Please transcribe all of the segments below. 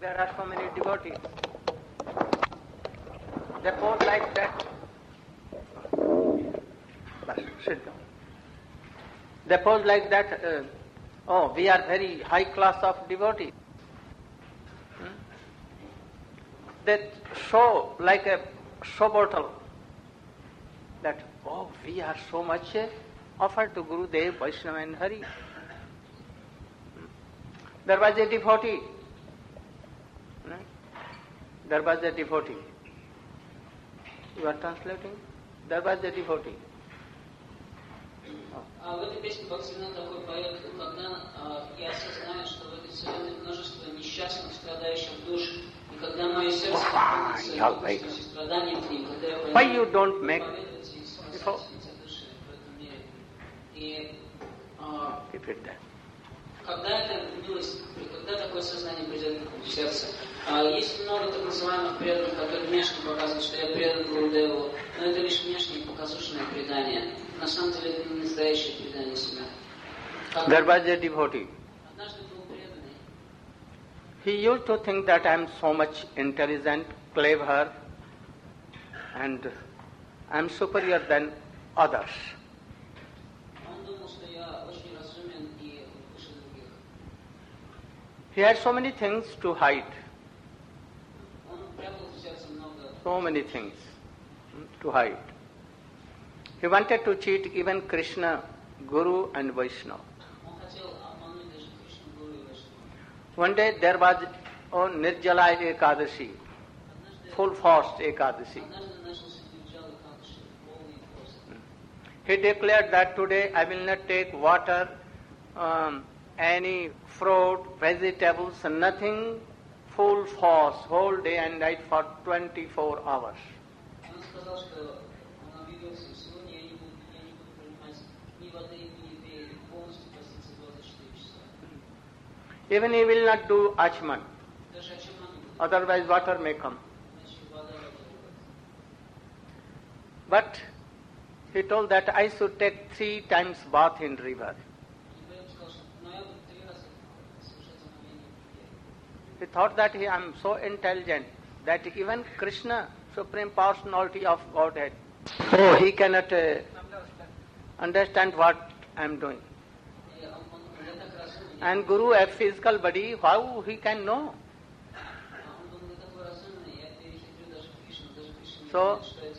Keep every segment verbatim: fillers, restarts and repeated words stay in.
there are so many devotees. They pose like that. But sit down. They pose like that. Uh, oh, we are very high class of devotees. Hmm? They show like a show bottle that, oh, we are so much uh, offered to Gurudev, Vaishnava and Hari. Hmm? There was a devotee. Hmm? There was a devotee. You are translating? There was a devotee. А в этой песне Бхактивинода такой поет, когда а, я осознаю, что в этой вселенной множество несчастных, страдающих душ, и когда мое сердце находится страданием к ним, когда я понимаю, проповедовать и спасать эти души в этом мире. И а, когда эта милость, когда такое сознание придет в сердце, а, есть много так называемых преданных, которые внешне показывают, что я предан Гурудеву, но это лишь внешнее показушное предание. На самом деле это не настоящее предание себя. There was a devotee. He used to think that I am so much intelligent, clever, and I am superior than others. He had so many things to hide. So many things to hide. He wanted to cheat even Krishna, Guru and Vaishnava. One day there was on Nirjala Ekadashi, full fast Ekadashi. He declared that today I will not take water, um, any fruit, vegetables, nothing, full fast, whole day and night for twenty-four hours. Even he will not do achman, otherwise water may come. But he told that I should take three times bath in river. He thought that he, I am so intelligent that even Krishna, Supreme Personality of Godhead, oh, he cannot uh, understand what I am doing. And Guru, a physical body, how he can know? So,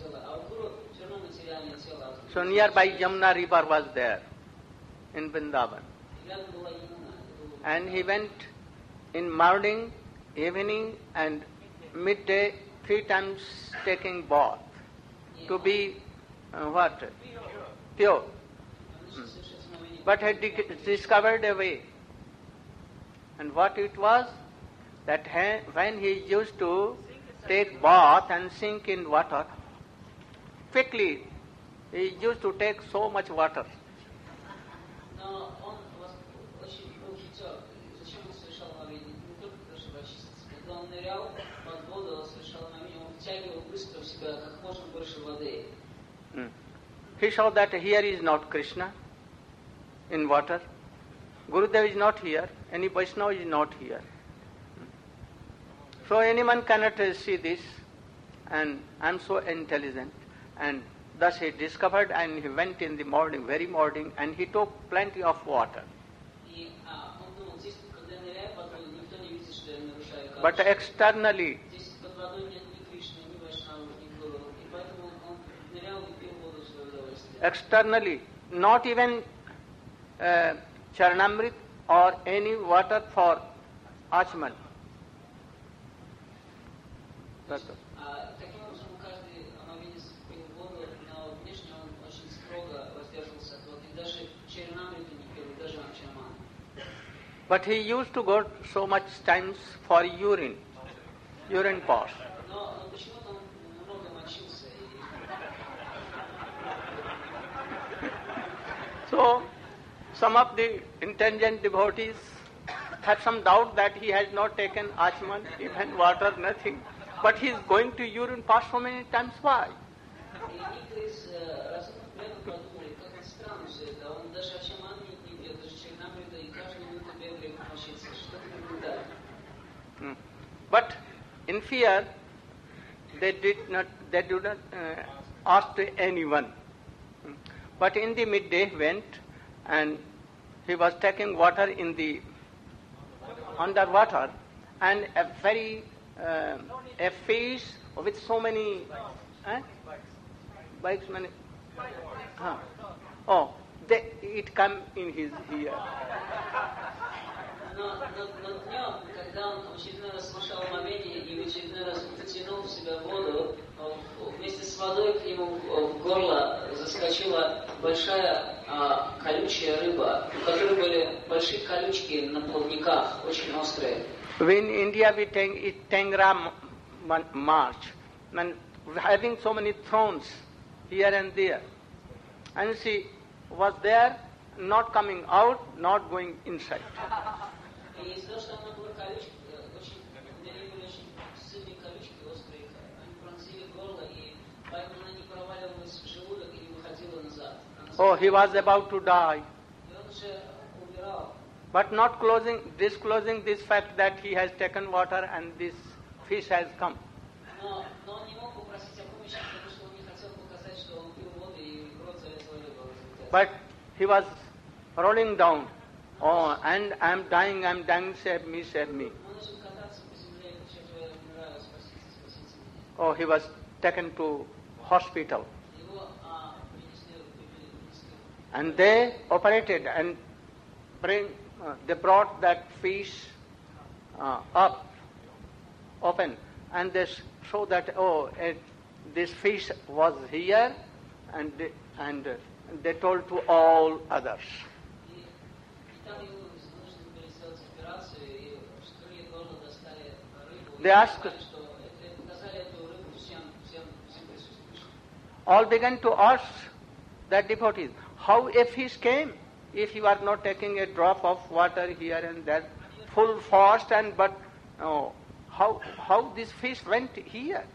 so nearby Yamuna river was there in Vrindavan. And he went in morning, evening and midday three times taking bath to be uh, what? Pure. Hmm. But he di- discovered a way. And what it was? That he, when he used to take bath and sink in water, quickly he used to take so much water. Hmm. He saw that here is not Krishna in water. Gurudev is not here, any Vaishnava is not here. So anyone cannot uh, see this, and I am so intelligent. And thus he discovered, and he went in the morning, very morning, and he took plenty of water. But externally, externally, not even uh, Charanamrit or any water for Achman. But he used to go so much times for urine, urine pass. So, some of the intelligent devotees have some doubt that he has not taken achman, even water, nothing. But he is going to urine pass so many times. Why? Hmm. in fear, they did not, they do not uh, ask to anyone. But in the midday he went and he was taking water in the underwater, and a very uh, a fish with so many eh? bikes, many. Huh. Oh, they, it come in his ear. Но, но, но днем, когда он в очередной раз слушал омовение и в очередной раз потянул в себя воду, вместе с водой к нему в горло заскочила большая а, колючая рыба, у которой были большие колючки на плавниках, очень острые. In India we take it Tangra March, and having so many thrones here and there, and she was there, not coming out, not going inside. И из-за того, что она была колючка, очень, у нее были очень сильные колючки, острые, они пронзили горло, и поэтому она не проваливалась в желудок и не выходила назад. Oh, he was about to die. И он уже умирал. But not closing, disclosing this fact that he has taken water and this fish has come. Но, но он не мог попросить о помощи, потому что он не хотел показать, что он пил воду и рот залезла рыба. But he was rolling down. Oh, and I'm dying, I'm dying, save me, save me. Oh, he was taken to hospital. And they operated and bring, uh, they brought that fish uh, up, open, and they show that, oh, it, this fish was here, and they, and uh, they told to all others. They asked, all began to ask that devotees, how a fish came if you are not taking a drop of water here and there, full fast, and but oh, how how this fish went here?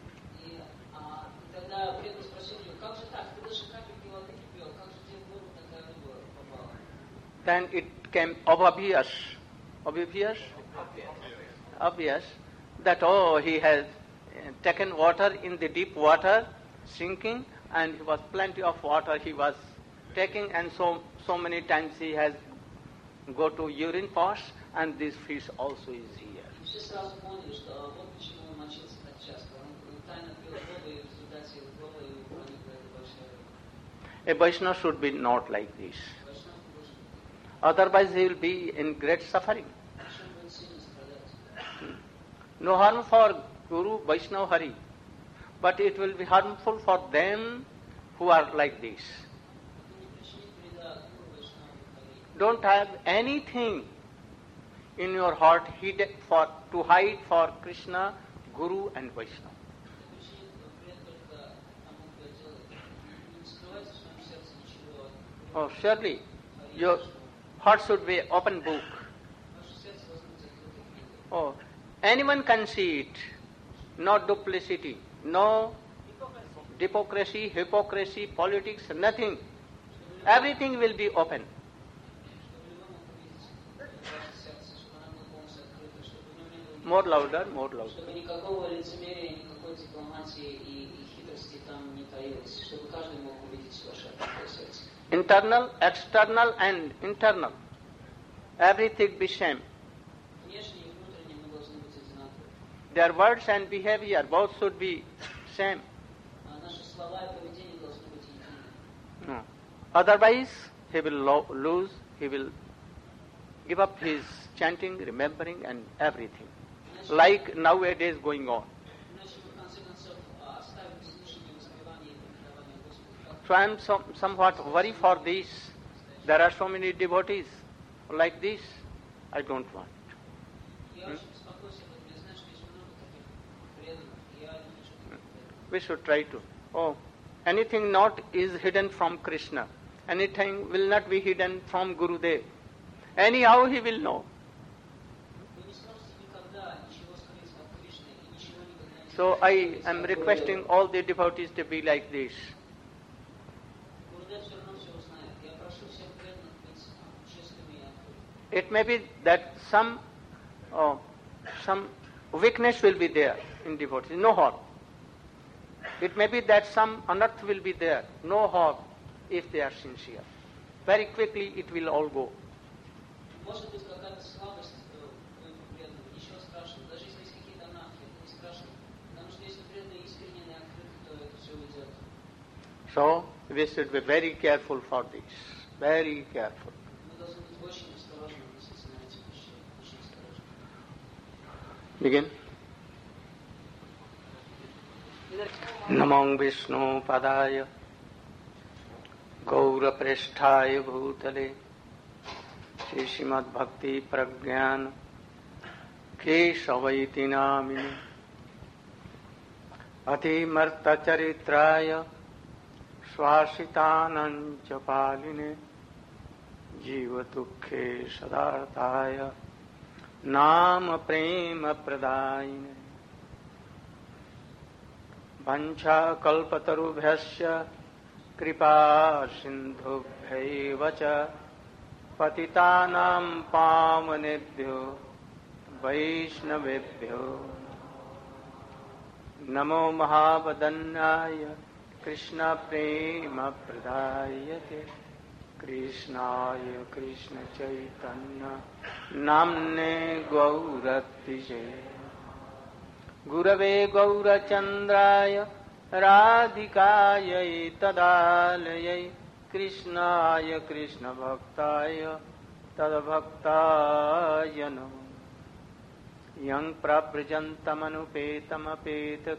Then it became obvious, obvious, obvious that oh, he has taken water in the deep water, sinking, and he was plenty of water he was taking, and so so many times he has go to urine pass, and this fish also is here. A Vaishnava should be not like this. Otherwise he will be in great suffering. No harm for Guru, Vaishnava, Hari, but it will be harmful for them who are like this. Don't have anything in your heart hidden for to hide for Krishna, Guru and Vaishnava. Oh, surely your heart should be open book. Oh, anyone can see it. No duplicity, no hypocrisy, hypocrisy, politics, nothing. Everything will be open. More louder, more louder. Internal, external and internal. Everything be same. Their words and behavior both should be same. No. Otherwise, he will lo- lose, he will give up his chanting, remembering and everything. Like nowadays going on. So I am some, somewhat worried for this. There are so many devotees like this. I don't want. Hmm? We should try to. Oh, anything not is hidden from Krishna. Anything will not be hidden from Gurudev. Anyhow he will know. So I am requesting all the devotees to be like this. It may be that some, oh, some weakness will be there in devotees, no hope. It may be that some unearth will be there, no hope if they are sincere. Very quickly it will all go. Может быть какая-то слабость у преданных, ничего страшного. Даже если есть какие-то анархии, это не страшно. Потому что если преданные искренне и открыты, то это все уйдет. So we should be very careful for this. Very careful. Мы должны быть очень осторожны относительно этих вещей. Очень осторожны. Begin. Namo Vishnu Padaya Gaura Preshthaya Bhutale Shri Srimad Bhakti Pragyan Kesavaiti Namini Ati Marta Charitraya Swasitanancha Paline Jiva Dukhe Sadarthaya Nama Prema Pradayine Vancha Kalpatarubhyasya Kripa Sindhubhyaiva cha Patitanam Pavanebhyo Vaishnavebhyo Namo Mahavadanyaya Krishna Prema Pradayate Krishnaya Krishna Chaitanya Namne Gauratije Gurave Gaurachandraya Radhikaya Tadalayai Krishnaya Krishna Bhaktaya Tadbhaktaya Namo Yang Praprajantamanupetamapetakrityam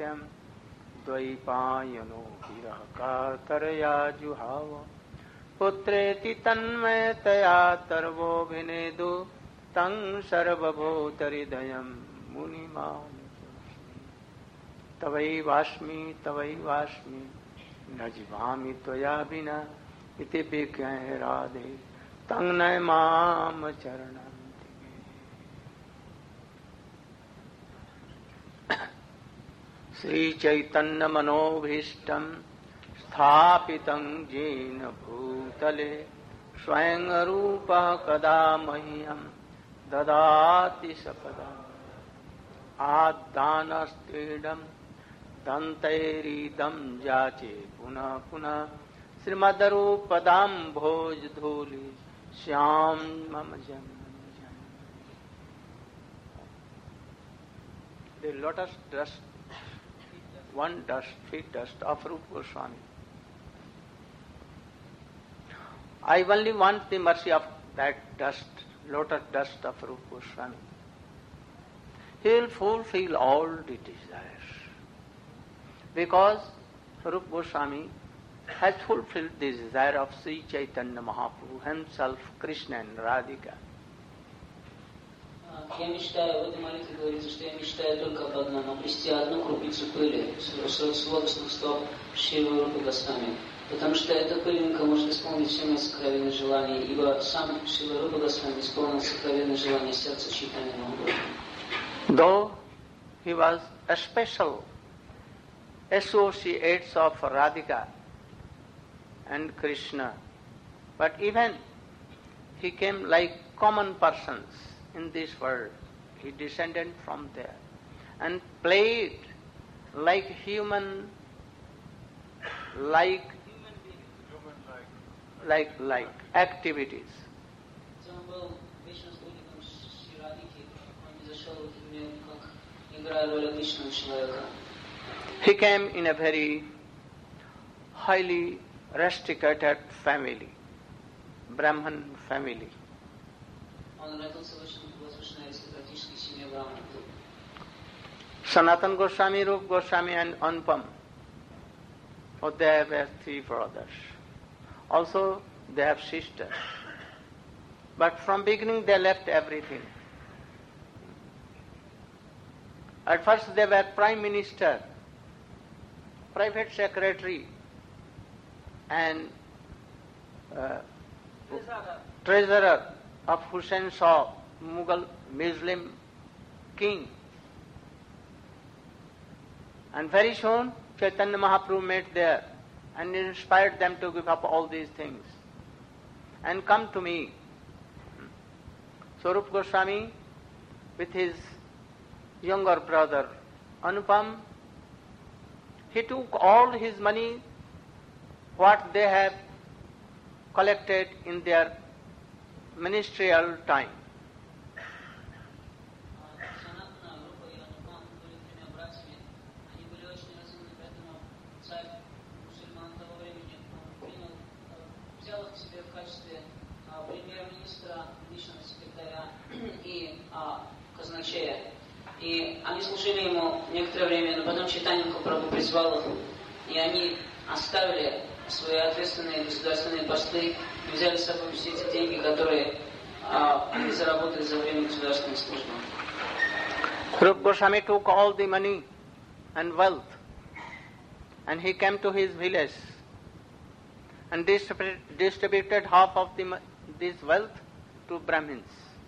Dvaipayano Virakataraya Juhava Putreti Tanmayataya Tarvo Bhinedu Tang Sarvabhotaridayam Munimam Tavai Vashmi, Tavai Vashmi, Najivami Tvaya Bina, Iti Bhikya Radhe, Tangnay Mam Charananti. Sri Chaitanya Manobhishtam, Sthapitam Jena Bhutale, Swayam Rupa Kadamahyam, Dadati Sapadam, Adhanastedam, Dantairidam Jache Puna Puna Srimadarupadam Bhoj Dhuli Shyam Mamajam. The lotus dust, one dust, feet dust of Rupa Goswami. I only want the mercy of that dust, lotus dust of Rupa Goswami. He will fulfill all the desires. Because Rupa Goswami has fulfilled the desire of Sri Chaitanya Mahaprabhu himself, Krishna and Radhika. Я мечтаю, в этой молитве говорится, что я мечтаю только об одном, обрести одну крупицу пыли с лотосных стоп Шривы Рупы Госвами. Потому что эта пылинка может исполнить все мои сокровенные желания, ибо сам Шрила Рупа Госвами исполнил сокровенные желания сердца Чайтаньи Махапрабху. Though he was a special associates of Radhika and Krishna, but even he came like common persons in this world. He descended from there and played like human, like like like activities. He came in a very highly restricted family, Brahman family. Sanatana Goswami, Rupa Goswami and Anupam, oh, they were three brothers. Also they have sisters. But from beginning they left everything. At first they were prime minister, private secretary and uh, treasurer of Hussain Shah, Mughal Muslim king. And very soon Chaitanya Mahaprabhu met there and inspired them to give up all these things and come to me. So Rupa Goswami, with his younger brother Anupam, he took all his money, what they have collected in their ministerial time. И они служили ему некоторое время, но потом Чайтанья Махапрабху призвал их, и они оставили свои ответственные государственные посты и взяли с собой все эти деньги, которые а, они заработали за время государственной службы. Rupa Goswami took all the money and wealth, and he came to his village and distributed, distributed half of the, this wealth to Brahmins.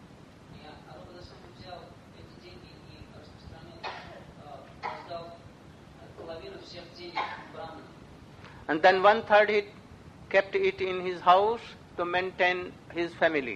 And then one third he kept it in his house to maintain his family.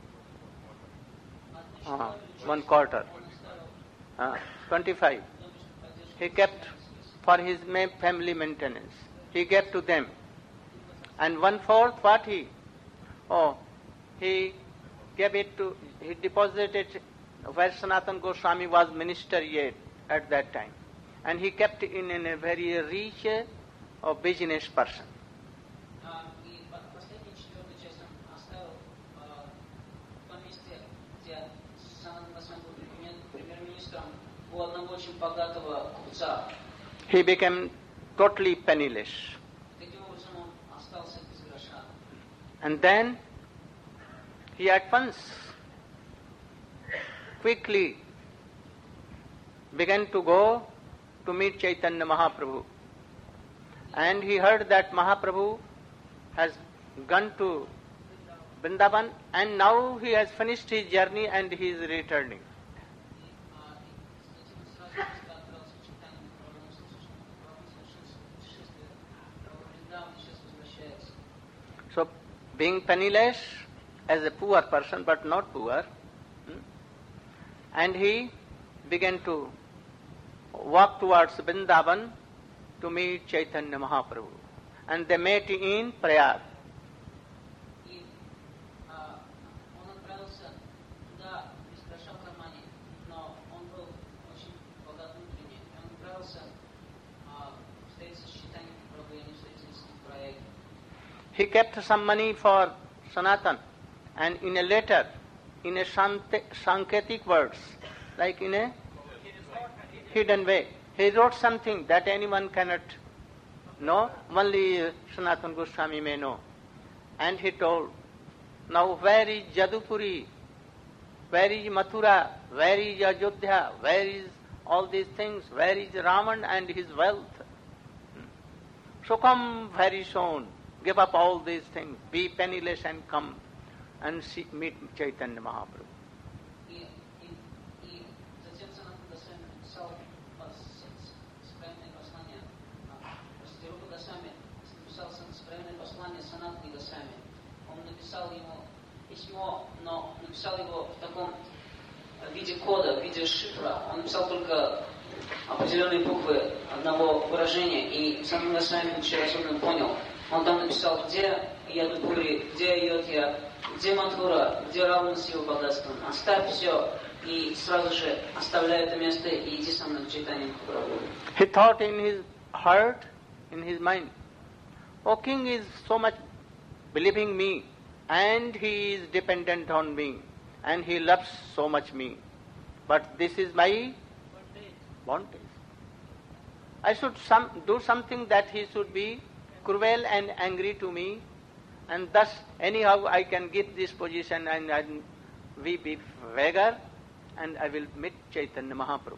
Uh, one quarter. Uh, twenty-five. He kept for his family maintenance. He gave to them. And one fourth what he? Oh, he gave it to, he deposited it where Sanatana Goswami was minister yet at that time. And he kept it in, in a very rich uh, business person. He became totally penniless. And then he at once quickly began to go to meet Chaitanya Mahaprabhu. And he heard that Mahaprabhu has gone to Vrindavan and now he has finished his journey and he is returning. So, being penniless as a poor person, but not poor, and he began to walk towards Vrindavan to meet Chaitanya Mahaprabhu. And they met in Prayag. He kept some money for Sanatan, and in a letter, in a Sanketic words, like in a hidden way, he wrote something that anyone cannot know, only Sanatana Goswami may know. And he told, now where is Jadupuri, where is Mathura, where is Ajodhya, where is all these things, where is Raman and his wealth? So come very soon. Give up all these things, be penniless and come and see, meet Chaitanya Mahaprabhu. Он написал ему письмо, но написал его в таком виде кода, в виде шифра. Он написал только определенные буквы одного выражения, и Санатана Госвами очень разумно понял. Он там написал, где Ядупури, где Айодхья, где Матхура, где Равана с его богатством. Оставь все и сразу же оставляй это место и иди со мной к Чайтанье Махапрабху. He thought in his heart, in his mind, O king is so much believing me and he is dependent on me and he loves so much me. But this is my bondage. I should some, do something that he should be cruel and angry to me, and thus anyhow I can get this position and I will be beggar and I will meet Chaitanya Mahaprabhu.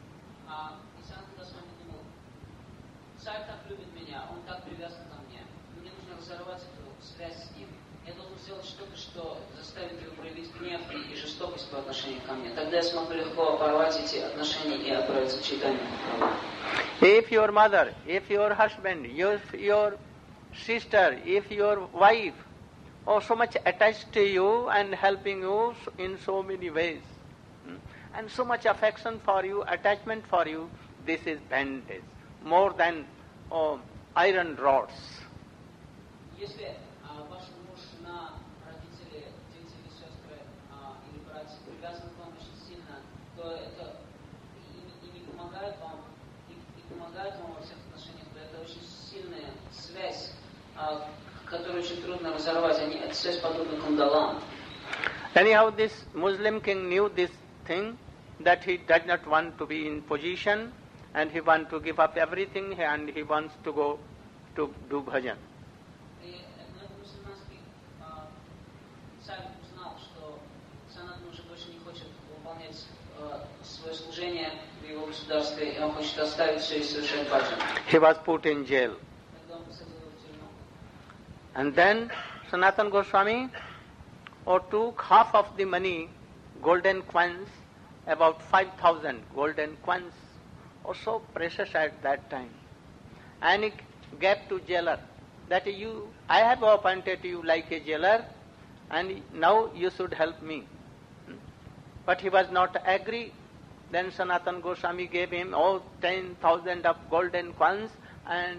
Царь так любит меня, он так привязан ко мне. Мне нужно разорвать эту связь с ним. Я должен сделать что-то, что заставит его проявить гнев и жестокость по отношению ко мне. Тогда я смогу легко порвать эти отношения и отправиться к Чайтанье Махапрабху. If your mother, if your husband, if your sister, if your wife are so much attached to you and helping you in so many ways, and so much affection for you, attachment for you, this is bandage, more than oh, iron rods. Если а, ваш муж, жена, родители, дети или сестры а, или братья привязаны к вам очень сильно, то это и, и не помогает вам, и, и помогает вам во всех отношениях, то это очень сильная связь, а, которую очень трудно разорвать. Они, это связь подобна кандалам. Anyhow, this Muslim king knew this thing, that he does not want to be in position, and he wants to give up everything, and he wants to go to do bhajan. И этот мусульманский а, царь узнал, что Санатан уже больше не хочет выполнять а, свое служение в его государстве, и он хочет оставить все и совершать баджан. He was put in jail. Тогда он посадил его в тюрьму. And then Sanatana Goswami or took half of the money, golden coins, about five thousand golden coins, or so precious at that time. And he gave to jailer that you, I have appointed you like a jailer, and now you should help me. But he was not agree. Then Sanatana Goswami gave him all ten thousand of golden coins, and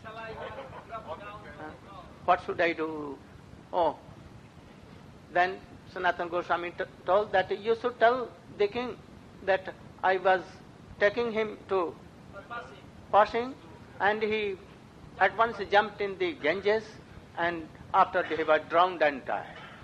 uh, what should I do? Oh, then Sanatana Goswami t- told that you should tell the king that I was taking him to passing, and he at once jumped in the Ganges, and after he was drowned and died.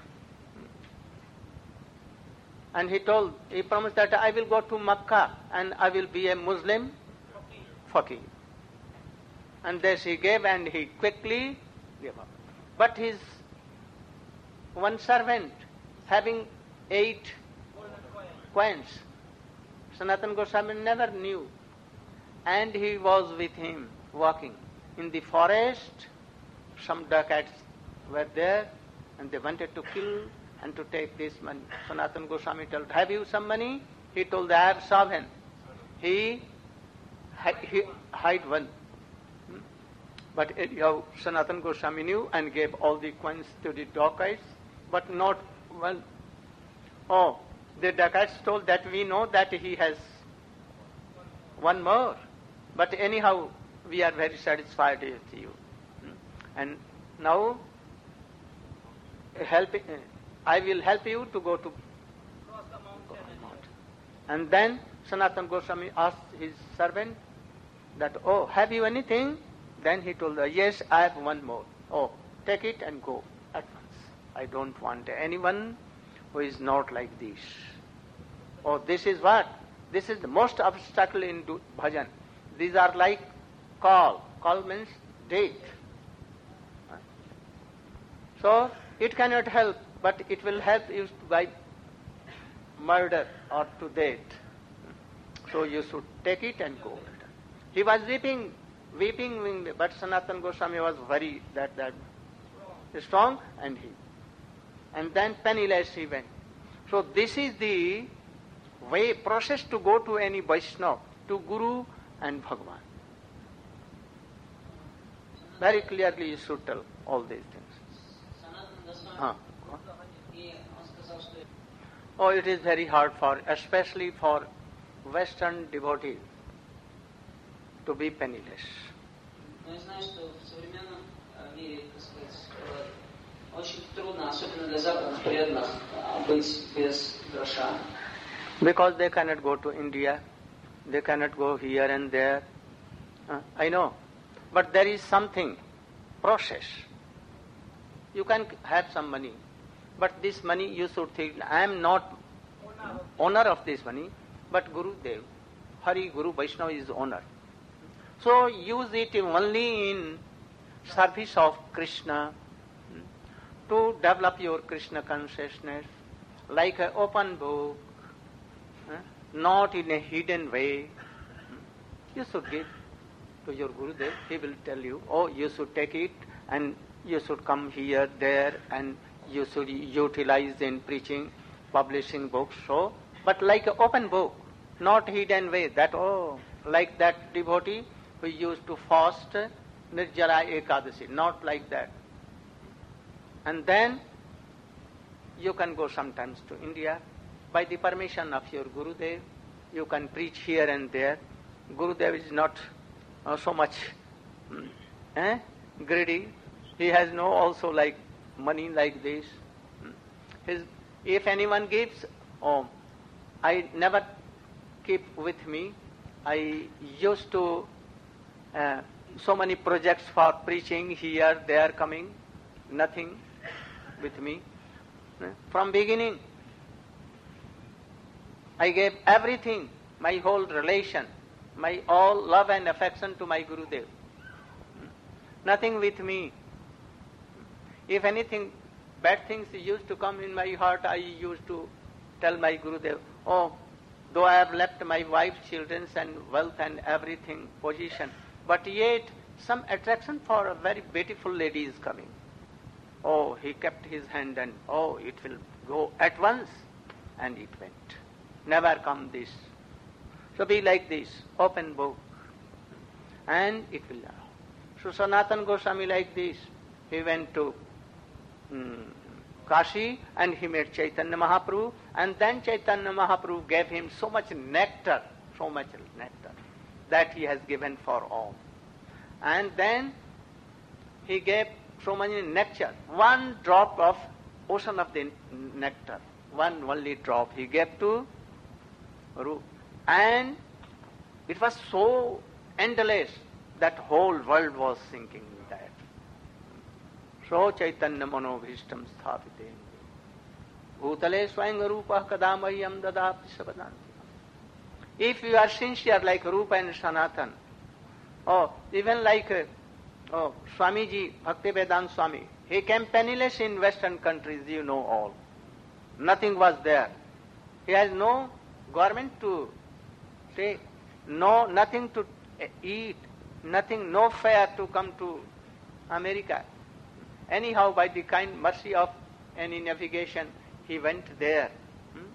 And he told, he promised that I will go to Makkah and I will be a Muslim faqih. And this he gave, and he quickly gave up. But his one servant having eight coins, Sanatana Goswami never knew. And he was with him walking. In the forest, some dacoits were there, and they wanted to kill and to take this money. Sanatana Goswami told, have you some money? He told, I have seven. He, he hid one. Hmm? But anyhow, Sanatana Goswami knew and gave all the coins to the dacoits, but not one. Oh, the dacoits told that we know that he has one more. But anyhow, we are very satisfied with you. Hmm? And now, help, I will help you to go to mountain. And then Sanatana Goswami asked his servant that, oh, have you anything? Then he told her, yes, I have one more. Oh, take it and go at once. I don't want anyone who is not like this. Oh, this is what? This is the most obstacle in do- bhajan. These are like call. Call means date. So, it cannot help, but it will help you by murder or to death. So you should take it and go. He was weeping, weeping, but Sanatana Goswami was very that that strong, and he, and then penniless he went. So this is the way process to go to any Vaishnava, to Guru and Bhagavan. Very clearly you should tell all these things. Huh. Oh, it is very hard for, especially for Western devotees, to be penniless. Но я знаю, что в современном мире, так сказать, очень трудно, особенно для западных преданных, быть без гроша. Because they cannot go to India, they cannot go here and there. Uh, I know. But there is something, process. You can have some money, but this money you should think, I am not owner of this money, but Guru Dev, Hari Guru Vaishnava is owner. So use it only in service of Krishna, to develop your Krishna consciousness, like an open book, not in a hidden way. You should give to your Gurudev. He will tell you, oh, you should take it, and you should come here, there, and you should utilize in preaching, publishing books. So, but like an open book, not hidden way. That, oh, like that devotee who used to fast Nirjala Ekadasi, not like that. And then you can go sometimes to India, by the permission of your Gurudev, you can preach here and there. Gurudev is not uh, so much eh, greedy. He has no also like money like this. His, if anyone gives, oh, I never keep with me. I used to uh, so many projects for preaching here, there coming, nothing with me. From beginning, I gave everything, my whole relation, my all love and affection to my Gurudev. Nothing with me. If anything, bad things used to come in my heart, I used to tell my Gurudev, oh, though I have left my wife, children and wealth and everything, position, but yet some attraction for a very beautiful lady is coming. Oh, he kept his hand and, oh, it will go at once. And it went. Never come this. So be like this, open book. And it will allow. So Sanatana Goswami like this. He went to um, Kashi and he met Chaitanya Mahaprabhu. And then Chaitanya Mahaprabhu gave him so much nectar, so much nectar, that he has given for all. And then he gave so many nectar, one drop of ocean of the nectar, one only drop he gave to Rupa. And it was so endless that whole world was sinking in that. So Chaitanya Manobhishtam Sthapite Bhutale Swayam Rupa Kadamahyam Dadapti Sabadanti. If you are sincere like Rupa and Sanatan, or even like uh, oh, Swamiji, Bhaktivedanta Swami, he came penniless in Western countries, you know all. Nothing was there. He has no government to take, no, nothing to eat, nothing, no fare to come to America. Anyhow, by the kind mercy of any navigation, he went there. Hmm?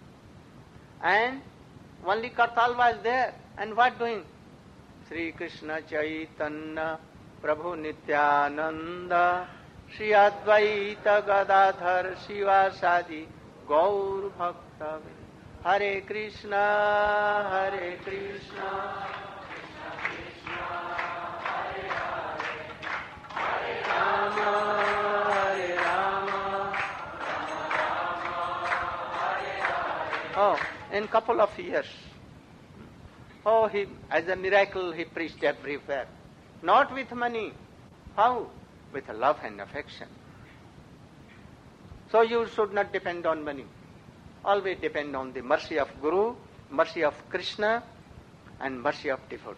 And only Kartal was there. And what doing? Sri Krishna Chaitanya Prabhu Nityananda Shri Advaita Gadadhar Shivasadi Gaur Bhakta Hare Krishna Hare Krishna Oh, in couple of years. Oh, he, as a miracle, he preached everywhere. Not with money. How? With love and affection. So you should not depend on money. Always depend on the mercy of Guru, mercy of Krishna, and mercy of devotees.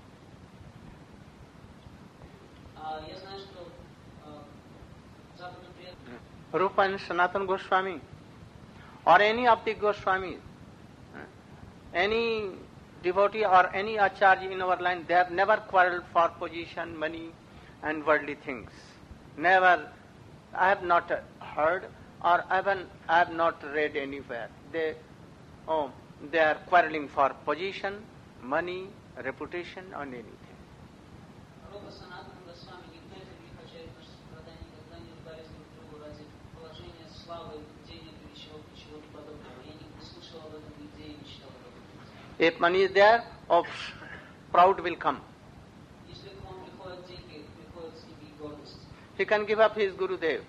Rupa and Sanatana Goswami, or any of the Goswamis, any devotee or any acharya in our line, they have never quarreled for position, money and worldly things. Never. I have not heard or even I have not read anywhere. They, oh, they are quarreling for position, money, reputation or anything. If money is there, oh, proud will come. He can give up his Gurudev.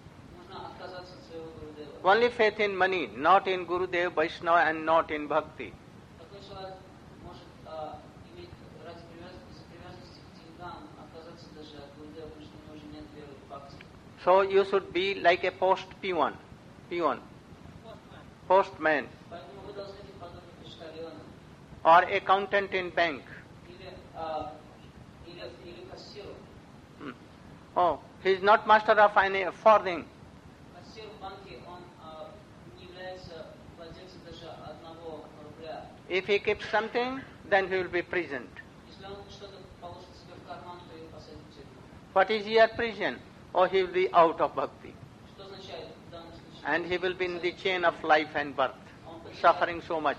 Only faith in money, not in Gurudev, Vaishnava and not in Bhakti. So you should be like a post peon, peon, postman, or accountant in bank. Hmm. Oh, he is not master of any farthing. If he keeps something, then he will be prisoned. What is here prison? Or he will be out of bhakti. And he will be in the chain of life and birth, suffering so much.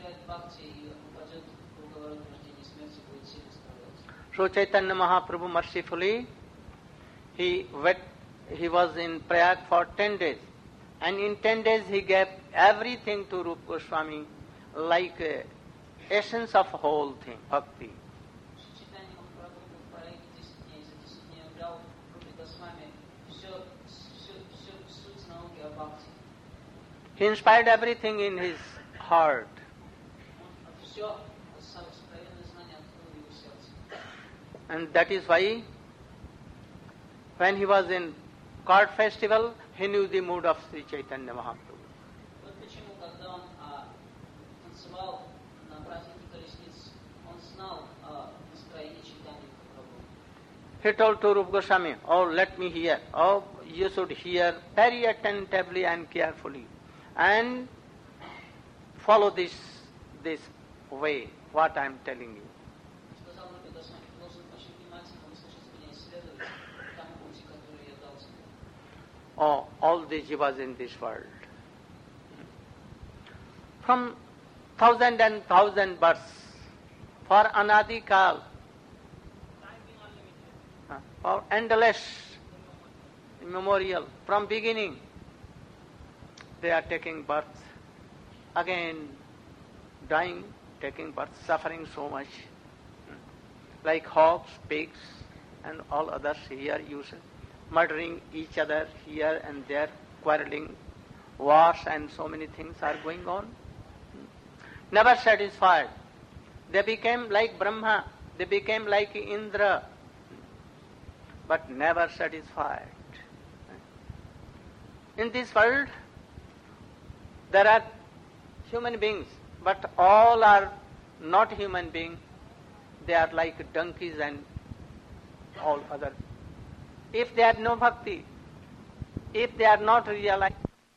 So Chaitanya Mahaprabhu mercifully, he went, he was in Prayag for ten days. And in ten days he gave everything to Rupa Goswami, like uh, essence of whole thing, bhakti. He inspired everything in his heart. And that is why when he was in court festival, he knew the mood of Sri Chaitanya Mahaprabhu. He told to Rupa Goswami, oh, let me hear. Oh, you should hear very attentively and carefully. And follow this this way, what I am telling you. Oh, all the jivas in this world. From thousand and thousand births, for anadi kal, for endless, immemorial, from beginning, they are taking birth, again dying, taking birth, suffering so much. Like hogs, pigs, and all others here, you see, murdering each other here and there, quarreling, wars and so many things are going on. Never satisfied. They became like Brahma, they became like Indra, but never satisfied. In this world, there are human beings, but all are not human beings. They are like donkeys and all other. If they have no bhakti, if they are not realized,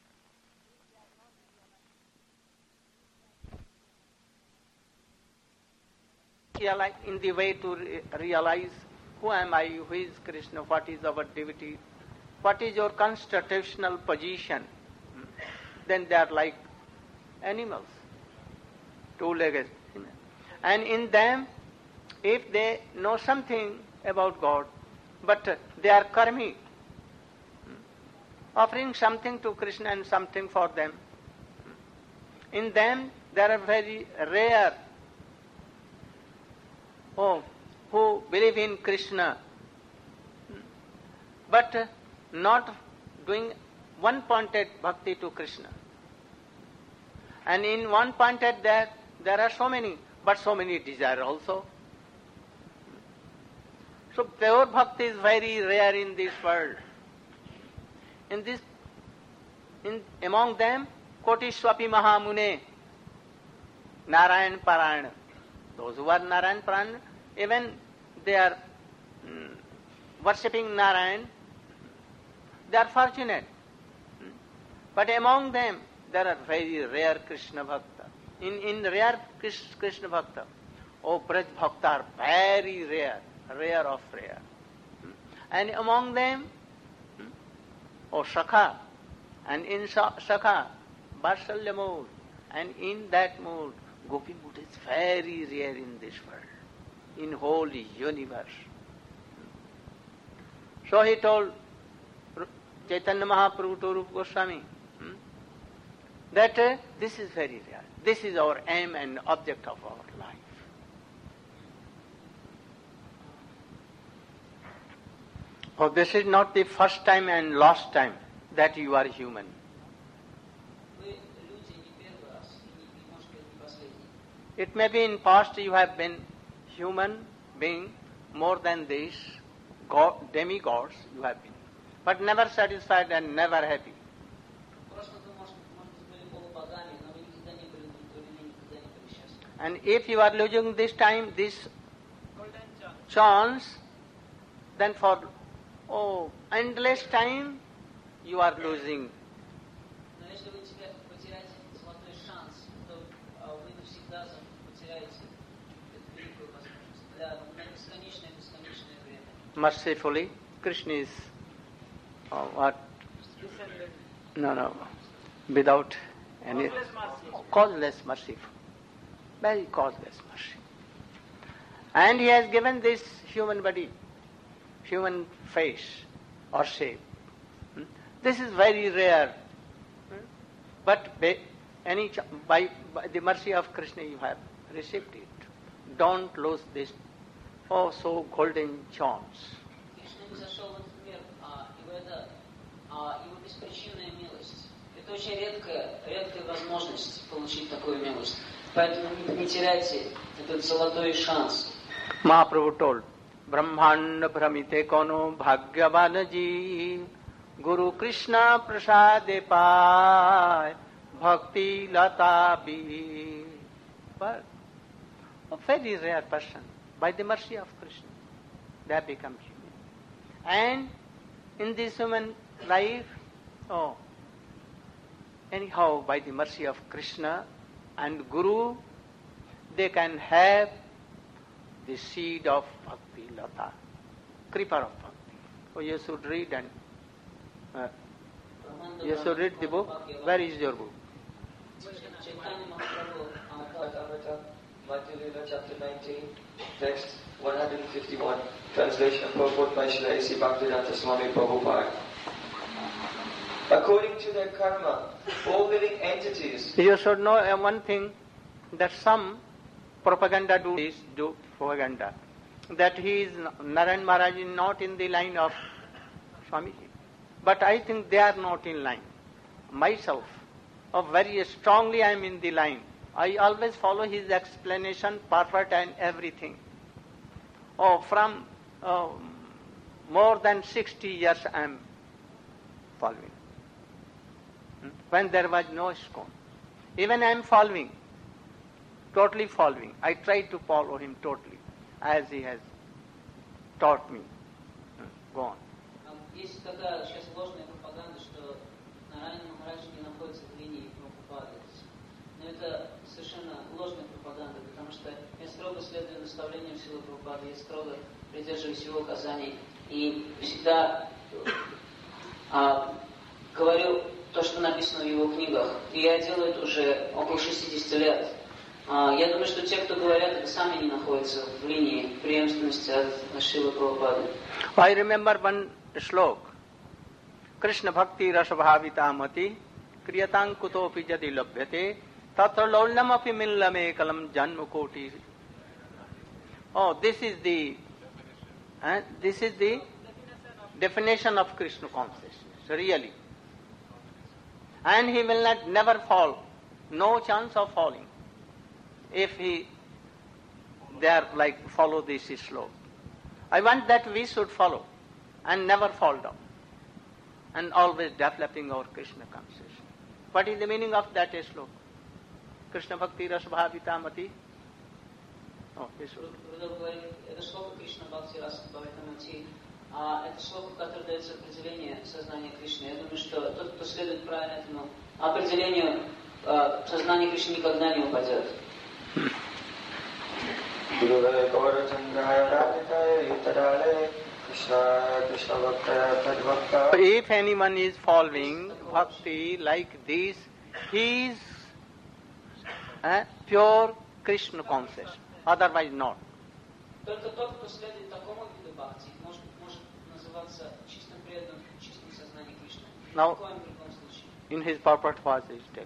in the way to re- realize who am I, who is Krishna, what is our deity, what is your constitutional position, then they are like animals, two-legged. And in them, if they know something about God, but they are karmi, offering something to Krishna and something for them, in them there are very rare oh, who believe in Krishna, but not doing one-pointed bhakti to Krishna. And in one-pointed there, there are so many, but so many desire also. So pure bhakti is very rare in this world. In this, in among them, Kotishwapi Mahamune, Narayan Parayana. Those who are Narayan Parayana, even they are mm, worshipping Narayan, they are fortunate. But among them, there are very rare Krishna Bhakta. In, in rare Krishna Bhakta, oh, Braj Bhakta are very rare, rare of rare. And among them, oh, Sakha, and in Sakha, Vatsalya mood, and in that mood, Gopi mood is very rare in this world, in whole universe. So he told Chaitanya Mahaprabhu to Rupa Goswami hmm, that uh, this is very rare. This is our aim and object of our life. Oh, this is not the first time and last time that you are human. It may be in past you have been human being, more than this, God, demigods you have been, but never satisfied and never happy. And if you are losing this time, this chance, then for oh endless time you are losing. Mercifully, Krishna is uh, what? No, no, without any causeless mercy, very causeless mercy. And he has given this human body, human face or shape. This is very rare But by, any ch- by, by the mercy of Krishna you have received it. Don't lose this, oh, so golden chance. Кришна не зашел в этот мир, а, его, это, а, его беспричинная милость. Это очень редкая, редкая возможность получить такую милость. Поэтому не, не теряйте этот золотой шанс. Mahaprabhu told, Brahmanda Brahmite Kono Bhagyavan Jeev Guru Krishna Prasade Pai Bhakti Lata Bi. But a very rare person, by the mercy of Krishna, they have become human. And in this human life, oh, anyhow, by the mercy of Krishna and Guru, they can have the seed of Bhakti Lata, creeper of Bhakti. Oh, you should read and uh, you should read the book. Where is your book? Madhya-lila, chapter nineteen, text one hundred fifty-one, translation purport by Srila A C Bhaktivedanta Swami Prabhupada. According to their karma, all living entities... You should know uh, one thing, that some propaganda do is do propaganda, that he is, Narayan Maharaj is not in the line of Swamiji. But I think they are not in line. Myself, oh, very strongly I am in the line. I always follow his explanation, perfect and everything. Oh, from uh, more than sixty years I am following. When there was no ISKCON. Even I am following, totally following. I try to follow him totally, as he has taught me. Go on. Есть такая сейчас ложная пропаганда, что Нараян Махарадж не находится в линии Прабхупады. Но это совершенно ложная пропаганда, потому что я строго следую наставлениям Шрилы Прабхупады, я строго придерживаюсь его указаний и всегда а, говорю то, что написано в его книгах. И я делаю это уже около шестидесяти лет. А, я думаю, что те, кто говорят, это сами не находятся в линии преемственности от Шрилы Прабхупады. I remember one slok. Krishna Bhakti Rasabhavita Mati Kriyatang Kutopi Jadi Labhyate Tatra Laulam Api Millame Kalam Janma Koti. Oh, this is the eh, this is the definition of Krishna consciousness, really. And he will not never fall, no chance of falling, if he there like follow this slok. I want that we should follow and never fall down, and always developing our Krishna consciousness. What is the meaning of that slok? Krishna Bhakti Rasabhavita Mati. Oh, this one. Это шлока Кришна Бхакти Расабхавита Мати. А это шлока, в которой дается определение сознания Кришны. Я думаю, что тот, кто следует правильно этому определению, сознание Кришны никогда не упадет. If anyone is following bhakti like this, he is eh, pure Krishna conscious, otherwise not. Только тот, кто следует такому виду бхакти, может, может называться чистым преданным, чистым сознанием Кришны. Now, В коем другом случае. in his purport was is telling.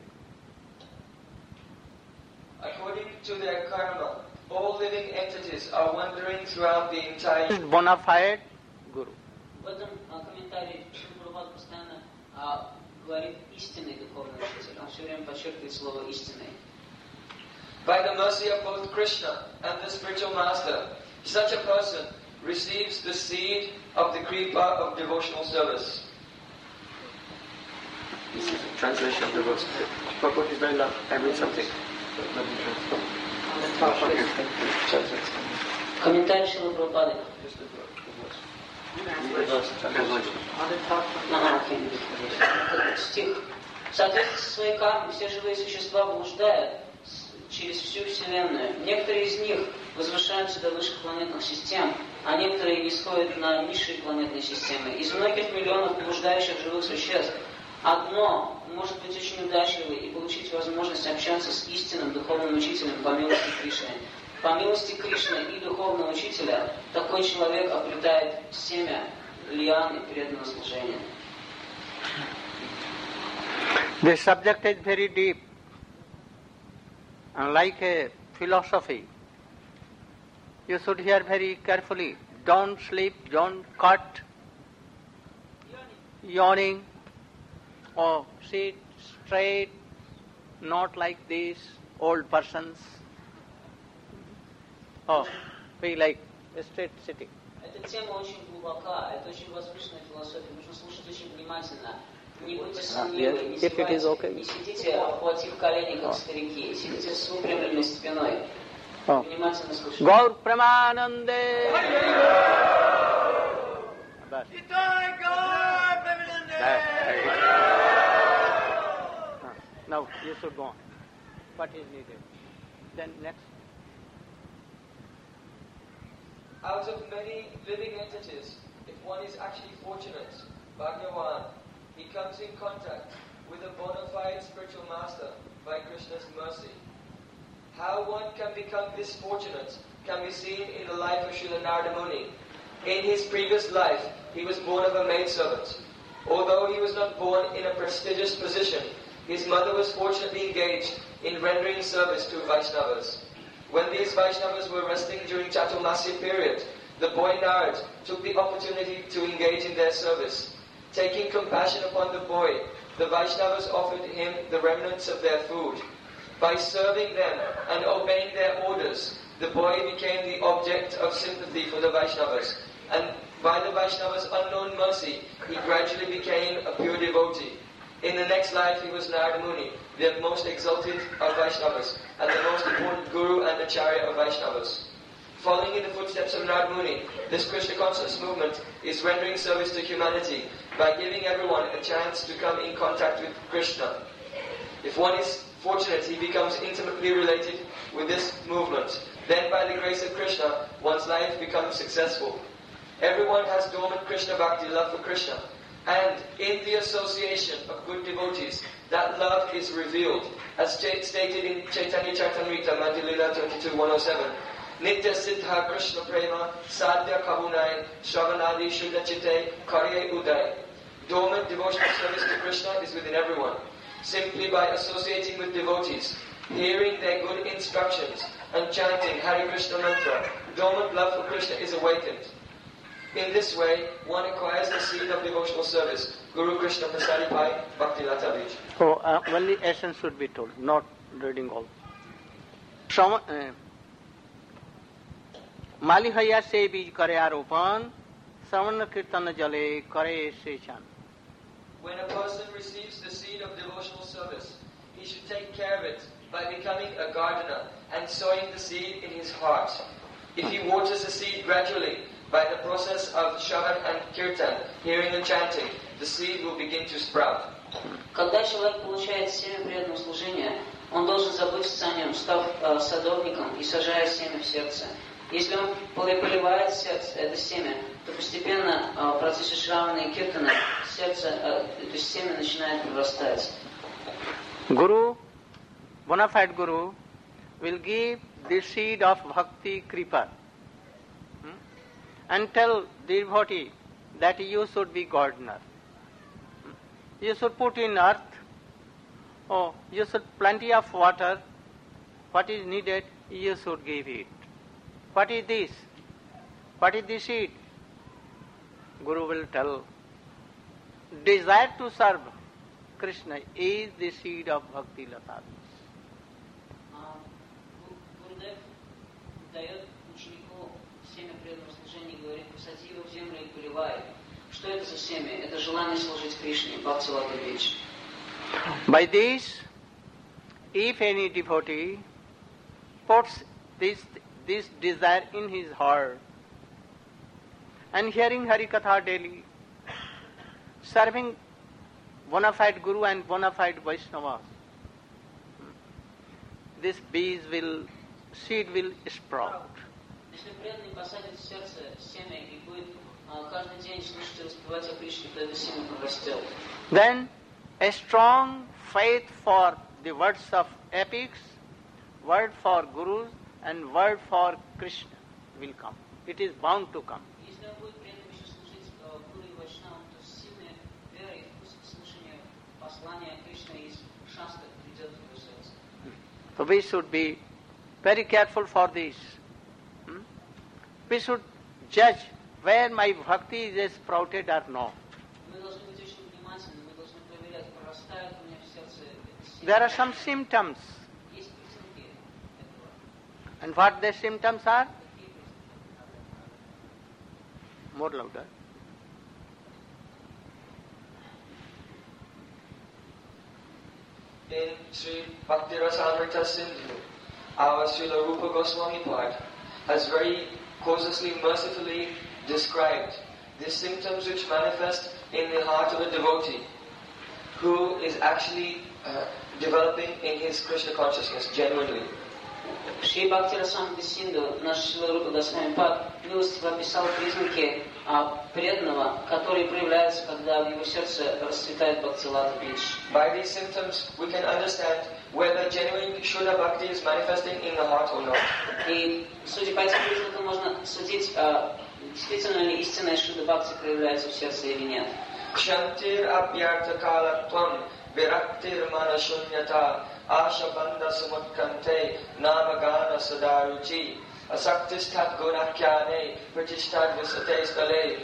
According to their karma, all living entities are wandering throughout the entire... Bona fide Guru. В этом а, комментарии Шрила Прабхупада постоянно а, говорит истинный духовный учитель. Он все время подчеркивает слово истинный. By the mercy of both Krishna and the spiritual master, such a person receives the seed of the kripa of devotional service. This is a translation of the verse. Purport is very long. I read something. Комментарий Шрилы Прабхупады. Ага, окей. Стих. В соответствии со своей кармой все живые существа блуждают через всю Вселенную. Некоторые из них возвышаются до высших планетных систем, а некоторые не сходят на низшие планетные системы. Из многих миллионов блуждающих живых существ одно может быть очень удачливой и получить возможность общаться с истинным духовным учителем по милости Кришны. По милости Кришны и духовного учителя такой человек обретает семя лианы преданного служения. The subject is very deep, and like a philosophy. You should hear very carefully. Don't sleep, don't cut, yawning, or sit straight, not like these old persons. Oh, be like straight sitting. Эта тема очень глубока, это очень возвышенная философия, нужно слушать очень внимательно. Не будьте сонливы, не зевайте, okay. не сидите, обхватив колени, как старики, сидите с выпрямленной спиной. Oh. Внимательно слушайте. Gaur Pramanande. Now you should go on. What is needed? Then next. Out of many living entities, if one is actually fortunate, Bhagavan, he comes in contact with a bona fide spiritual master by Krishna's mercy. How one can become this fortunate can be seen in the life of Srila Narada Muni. In his previous life, he was born of a maidservant. Although he was not born in a prestigious position, his mother was fortunately engaged in rendering service to Vaishnavas. When these Vaishnavas were resting during Chaturmasya period, the boy Narad took the opportunity to engage in their service. Taking compassion upon the boy, the Vaishnavas offered him the remnants of their food. By serving them and obeying their orders, the boy became the object of sympathy for the Vaishnavas. And by the Vaishnavas' unknown mercy, he gradually became a pure devotee. In the next life, he was Narada Muni, the most exalted of Vaishnavas, and the most important guru and acharya of Vaishnavas. Following in the footsteps of Narada Muni, this Krishna conscious movement is rendering service to humanity by giving everyone a chance to come in contact with Krishna. If one is fortunate, he becomes intimately related with this movement. Then by the grace of Krishna, one's life becomes successful. Everyone has dormant Krishna Bhakti, love for Krishna. And in the association of good devotees, that love is revealed. As stated in Chaitanya Charitamrita, Madhya-lila twenty-two one oh seven. Nitya Siddha Krishna Prema Sadhya Kabunai Shravanadi Shuddha Chitte Karye Uday. Dormant devotional service to Krishna is within everyone. Simply by associating with devotees, hearing their good instructions, and chanting Hare Krishna mantra, dormant love for Krishna is awakened. In this way, one acquires the seed of devotional service. Guru Krishna Prasadi Pai Bhakti Lata Bij. So, uh, only essence should be told, not reading all. Some, uh, माली हैया से बीज करे आरोपण श्रवण कीर्तन जले करे सेचन. When a person receives the seed of devotional service, he should take care of it by becoming a gardener and sowing the seed in his heart. If he waters the seed gradually by the process of shravan and kirtan, hearing and chanting, the seed will begin to sprout. Когда человек получает семя преданного служения, он должен заботиться о нем, став э, садовником и сажая семя в сердце. Если он поливает сердце, это семя, то постепенно э, в процессе шравана и киртана сердце, э, то есть семя начинает прорастать. Guru, bona fide Guru, will give the seed of bhakti kripa hmm? and tell the devotee that you should be gardener. You should put in earth, oh, you should plenty of water, what is needed, you should give it. What is this? What is the seed? Guru will tell, desire to serve Krishna is the seed of Bhakti Lata. Гурудев дает ученику семя преданного служения и говорит, посади его в землю и поливай. Что это за семя? Это желание служить Кришне, Бхакти Лата Bij. By this, if any devotee puts this this desire in his heart, and hearing Harikatha daily, serving bona fide Guru and bona fide Vaishnavas, this bees will, seed will sprout. Если преданный посадит в сердце семя и будет каждый день слушать и воспевать о Кришне, то это семя прорастет. Then a strong faith for the words of epics, word for Gurus, and word for Krishna will come. It is bound to come. Если он будет преданным еще служить Гуру и Вайшнавам, то сильная вера и вкус к слушанию послов послание Кришны из Шастр придет в его сердце. So we should be very careful for this. Hmm? We should judge where my bhakti is sprouted or not. Мы должны быть очень внимательны, мы должны проверять, прорастает у меня в сердце эта сила. There are some symptoms. Есть признаки этого. And what the symptoms are? Какие признаки? More louder. In Sri Bhakti Rasamrita Sindhu, our Srila Rupa Goswami Pad has very cautiously, mercifully described the symptoms which manifest in the heart of a devotee who is actually uh, developing in his Krishna consciousness genuinely. Шри Бхакти Расамрita Синду, наш Шрила Рупа Госвами Пад, милостиво описал признаки а, преданного, которые проявляются, когда в его сердце расцветает Бхактилата Бидж. By these symptoms, we can understand whether genuine Shuddha Bhakti is manifesting in the heart or not. И, судя по этим признакам, можно судить, а, действительно ли истинная Шудда Бхакти проявляется в сердце или нет. Kshantir abhyartha kalatvam viraktir manashunyata asha bandha sumutkante namagana sadaruchi asaktistat gunakyane pratishtad visate stale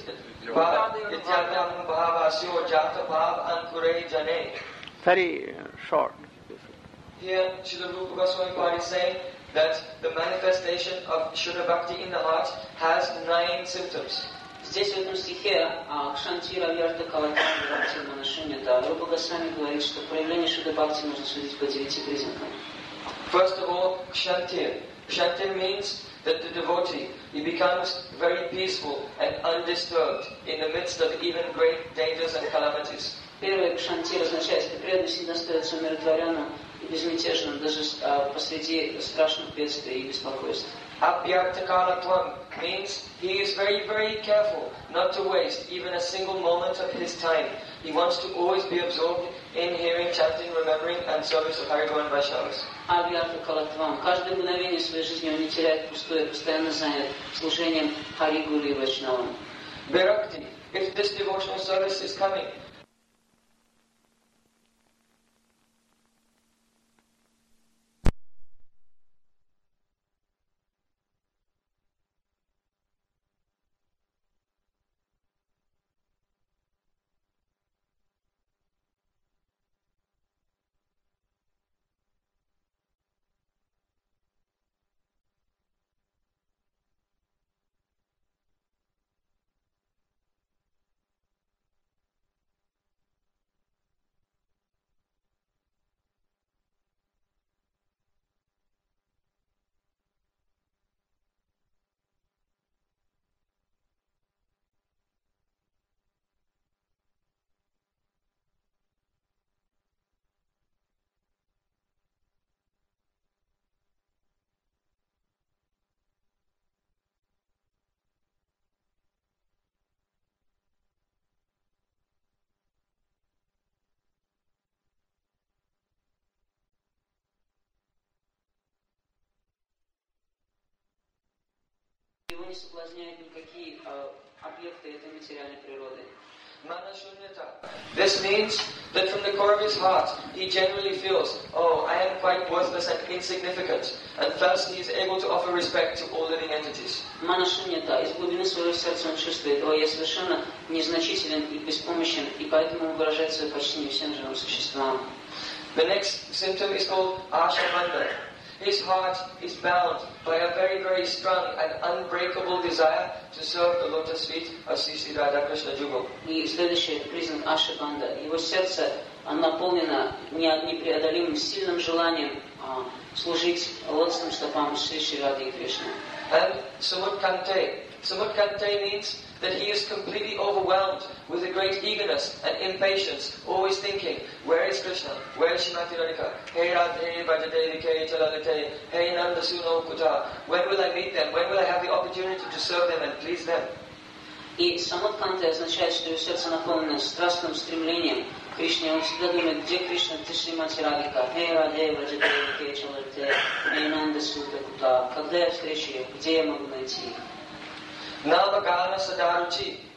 ityadam bhavasyo jata bhav ankure jane. Very uh, short. Here, Srila Rupa Goswami Pad is saying that the manifestation of Shuddha Bhakti in the heart has nine symptoms. Здесь в этом стихе Кшантира Вьярта Калатам Вирактир Манашуньята Рупа Госвами говорит, что проявление Шудда Бхакти можно судить по девяти признакам. First of all, Kshantir. Kshantir means that the devotee, he becomes very peaceful and undisturbed in the midst of even great dangers and calamities. Первый Кшантир означает, что преданный всегда остается умиротворенным и безмятежным даже посреди страшных бедствий и беспокойств. Abhyartakalatvam means he is very, very careful not to waste even a single moment of his time. He wants to always be absorbed in hearing, chanting, remembering, and service of Haribo and Vaishnavas. Абhyartakalatvam. Каждое мгновение своей жизни он не теряет пустое, постоянно занят служением Харигуру и Вайшнавам. Virakti. If this devotional service is coming, Его не соблазняют никакие э, объекты этой материальной природы. This means that from the core of his heart, he genuinely feels, oh, I am quite worthless and insignificant, and thus he is able to offer respect to all living entities. Манашуньята. Из глубины своего сердца он чувствует, о, я совершенно незначителен и беспомощен, и поэтому он выражает свое почтение всем живым существам. The next symptom is called Ashabandha. His heart is bound by a very, very strong and unbreakable desire to serve the lotus feet of Sri Sri Radhakrishna Jugal. И следующий признак Ашабанда. Его сердце наполнено непреодолимым сильным желанием а, служить лотосным стопам Шри Шри Рады и Кришны. And Sumutkante. Sumutkante means that he is completely overwhelmed with a great eagerness and impatience, always thinking, where is Krishna? Where is Srimati Radhika? Hey Radhe Bhajadevike Chalalite, hey Nanda Suno Kuta. When will I meet them? When will I have the opportunity to serve them and please them? И Самадканта означает, что его сердце наполнено страстным стремлением к Кришне. Он всегда думает, где Кришна, где Шримати Радхика, Хей Радhe Бхajadevike Chalalite, hey Nanda Suno Kuta. Когда я встречу их? Где я могу найти их? Namagana Sadaruchi.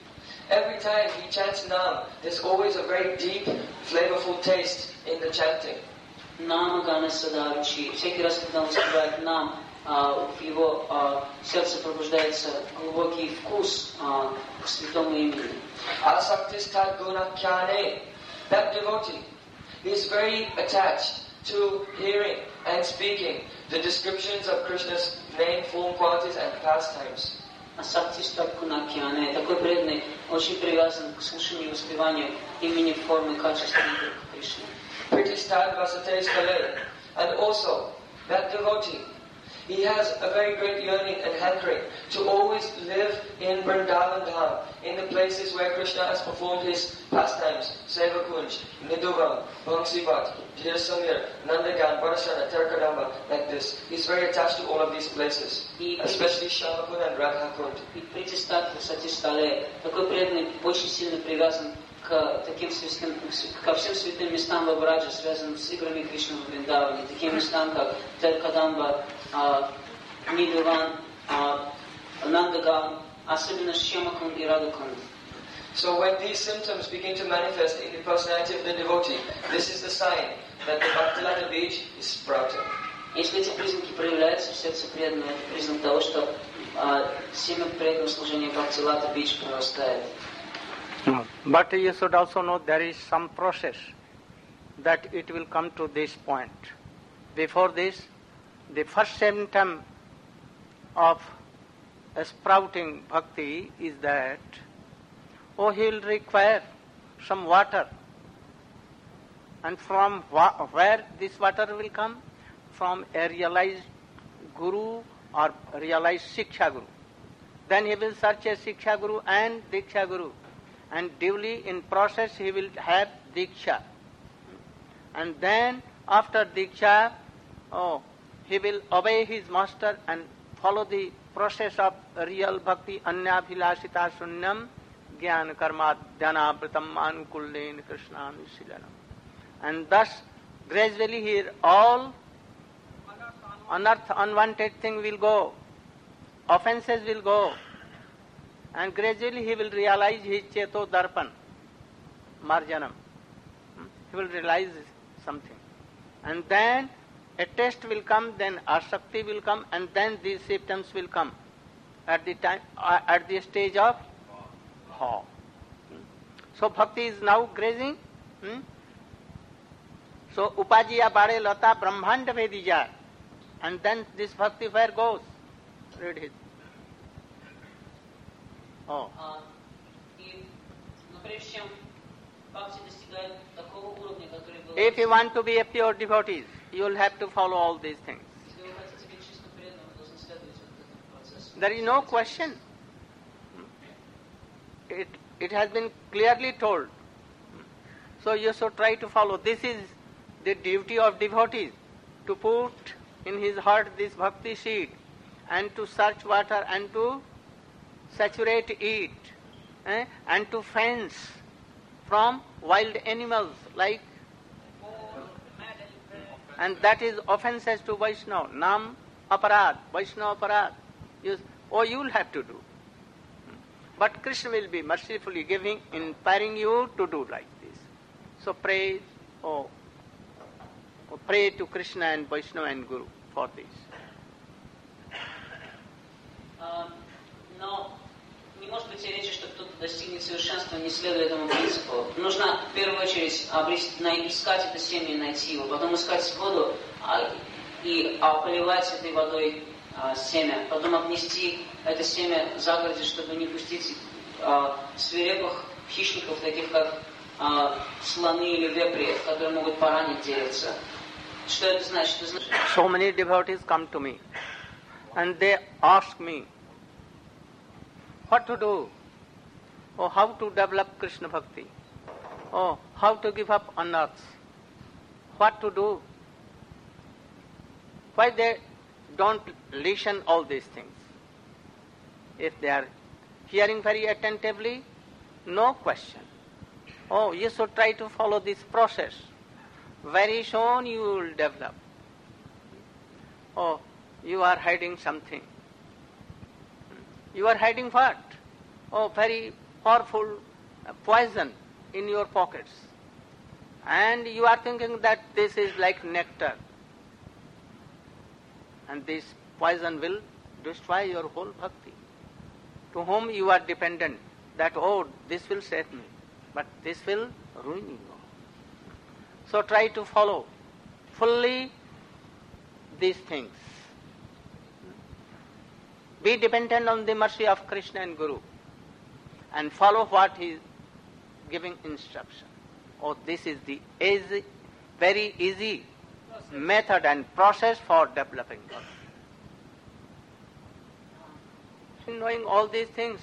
Every time he chants Nam, there's always a very deep, flavorful taste in the chanting. Нама Гана Садавичи. Всякий раз, когда он спевает нам, в его сердце пробуждается глубокий вкус к святому имени. Asaktistat guna kyane. That devotee, he is very attached to hearing and speaking the descriptions of Krishna's name, form, qualities and pastimes. Асактистат гуна кьяне. Такой преданный очень привязан к слушанию и воспеванию имени, формы, качеств Кришны. Pritistat vasate stale. And also, that devotee, he has a very great yearning and hankering to always live in Vrindavan Dham, in the places where Krishna has performed his pastimes, Sevakunj, Nidhuvam, Bangsivat, Dhirasamir, Nandagan, Varasana, Terkadamba, like this. He's very attached to all of these places, especially Shamakund and Radhakund. И Притистат высоте столе. Такой преданный очень сильно привязан к таким святым, ко всем святым местам в Абраджа, связанным с играми Кришны в Вриндаване, таким местам, как Теркадамба, Нидуван, Нандаган, особенно Шьямакунд и Радакунд. So when these symptoms begin to manifest in the personality of the devotee, this is the sign that the Bhaktilata Bij is sprouting. Если эти признаки проявляются в сердце преданного, это признак того, что семя преданного служения Бхактилата Бидж прорастает. But you should also know there is some process that it will come to this point. Before this, the first symptom of a sprouting bhakti is that, oh, he will require some water. And from wa- where this water will come? From a realized guru or realized Siksha Guru. Then he will search a Siksha Guru and Diksha Guru. And duly in process he will have Diksha. And then after Diksha, oh, he will obey his master and follow the process of real bhakti, anya bhilasita sunyam, jnana karma dhyana pratam anukullen krishna nusilanam. And thus gradually here all unearth, unwanted thing will go, offenses will go, and gradually he will realize his cheto darpan, marjanam. He will realize something. And then a test will come, then asakti will come, and then these symptoms will come at the time, uh, at the stage of bhav. So bhakti is now grazing. Hmm? So upajiya bade lata brahmanda vedija. And then this bhakti where goes? Read it. Oh. If you want to be a pure devotee, you will have to follow all these things. There is no question. It, it has been clearly told. So you should try to follow. This is the duty of devotees, to put in his heart this bhakti seed and to search water and to saturate it eh? and to fence from wild animals like, and that is offenses to Vaishnava. Nam aparad, Vaishnava aparad. Yes, oh, you will have to do. But Krishna will be mercifully giving, inspiring you to do like this. So pray, oh, oh pray to Krishna and Vaishnava and Guru for this. Um, no. Не может быть речи, что кто-то достигнет совершенства, не следуя этому принципу. Нужно в первую очередь искать это семя и найти его, потом искать воду а, и а, поливать этой водой а, семя, потом обнести это семя загороди, чтобы не пустить а, свирепых хищников, таких как а, слоны или вепри, которые могут поранить деревца. Что это значит? Это значит... So many devotees come to me and they ask me, what to do? Oh, how to develop Krishna Bhakti? Oh, how to give up unearths? What to do? Why they don't listen all these things? If they are hearing very attentively, no question. Oh, you should try to follow this process. Very soon you will develop. Oh, you are hiding something. You are hiding what? Oh, very powerful poison in your pockets, and you are thinking that this is like nectar, and this poison will destroy your whole bhakti. To whom you are dependent, that, oh, this will save me, but this will ruin you. So try to follow fully these things. Be dependent on the mercy of Krishna and Guru, and follow what he is giving instruction. Oh, this is the easy, very easy method and process for developing bhakti. Knowing all these things,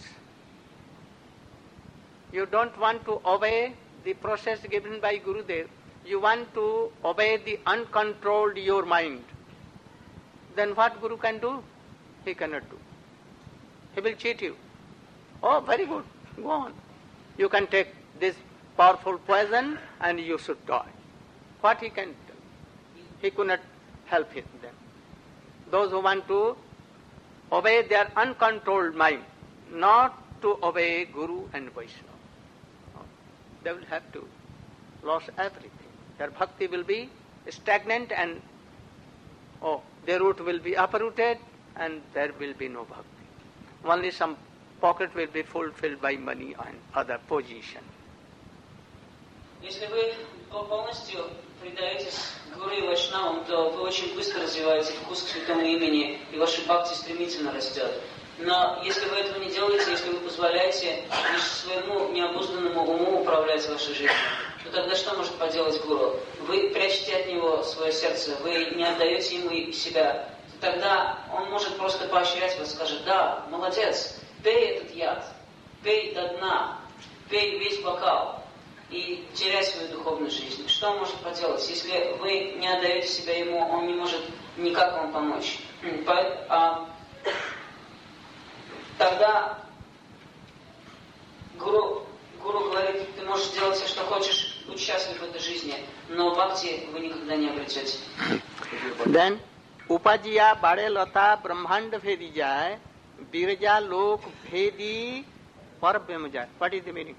you don't want to obey the process given by Gurudev, you want to obey the uncontrolled your mind. Then what Guru can do? He cannot do. He will cheat you. Oh, very good, go on. You can take this powerful poison and you should die. What he can do? He could not help him then. Those who want to obey their uncontrolled mind, not to obey Guru and Vaishnava, they will have to lose everything. Their bhakti will be stagnant, and oh, their root will be uprooted, and there will be no bhakti. Only some pocket will be fulfilled by money and other position. Если вы полностью предаетесь Гуру и Вайшнавам, то вы очень быстро развиваете вкус к святому имени, и ваша бхакти стремительно растет. Но если вы этого не делаете, если вы позволяете лишь своему необузданному уму управлять вашей жизнью, то тогда что может поделать Гуру? Вы прячете от него свое сердце, вы не отдаете ему себя. Тогда он может просто поощрять вас, скажет: да, молодец, пей этот яд, пей до дна, пей весь бокал и теряй свою духовную жизнь. Что он может поделать? Если вы не отдаете себя ему, он не может никак вам помочь. А тогда гуру, гуру говорит: ты можешь делать все, что хочешь, будь счастлив в этой жизни, но бхакти вы никогда не обретете. Then, Upajiya Bade Lata Brahmanda Bhedi Jai, Biraja Lok Bhedi Parabhyam Jai. What is the meaning?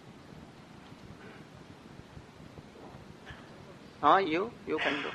Ah, you, you can do.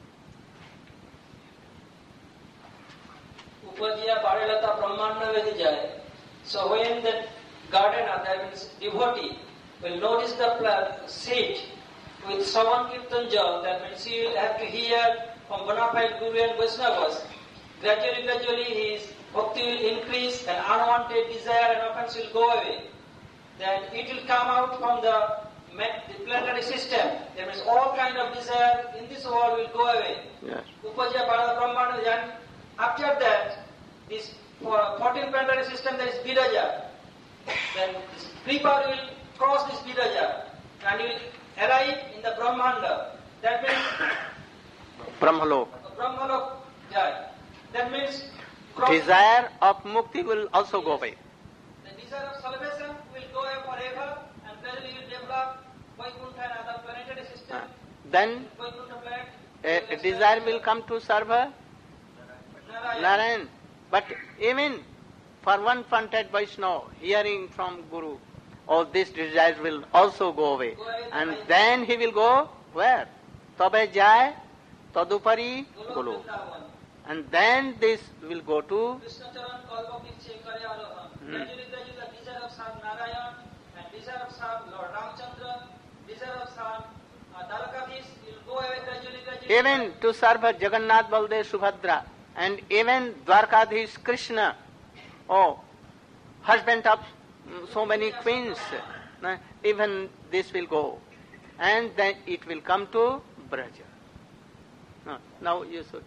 Upajiya Bade Lata Brahmanda Bhedi Jai. So when the gardener, that means devotee, will notice the plant, seed with Savan Kirtan Jal, that means he will have to hear from bona fide Guru and Vaishnavas. Gradually, gradually his bhakti will increase and unwanted desire and offense will go away. Then it will come out from the, the planetary system. That means all kind of desire in this world will go away. Yes. Upajiya Bada Brahmana, and after that, this fourteen planetary system, there is Viraja. Then this Kripa will cross this Viraja and will arrive in the Brahmanda. That means Brahmalok. Brahmalok. Yeah. That means desire of mukti will also go away. The desire of salvation will go away forever, and gradually will develop Vaikuntha and other planetary system. Uh, then Vaikuntha planet, a, a desire will come to serve Narayan. Narayan. But even for one fronted Vaishnava, hearing from Guru, all these desires will also go away. And then he will go where? Tabe jai, tadupari golo. And then this will go to Krishna Charan Kalpa Vrikshe Kare Arohan. Gradually, gradually the desire of Sam Narayan and desire of Sam Lord Ramchandra, desire of Sam uh, Dalakadis will go away gradually, gradually. even to serve Jagannath Baldev Subhadra, and even Dwarkadhish Krishna, oh, husband of so many queens, uh, even this will go. And then it will come to Braja. No, now you should.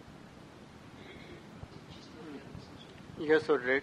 You should read.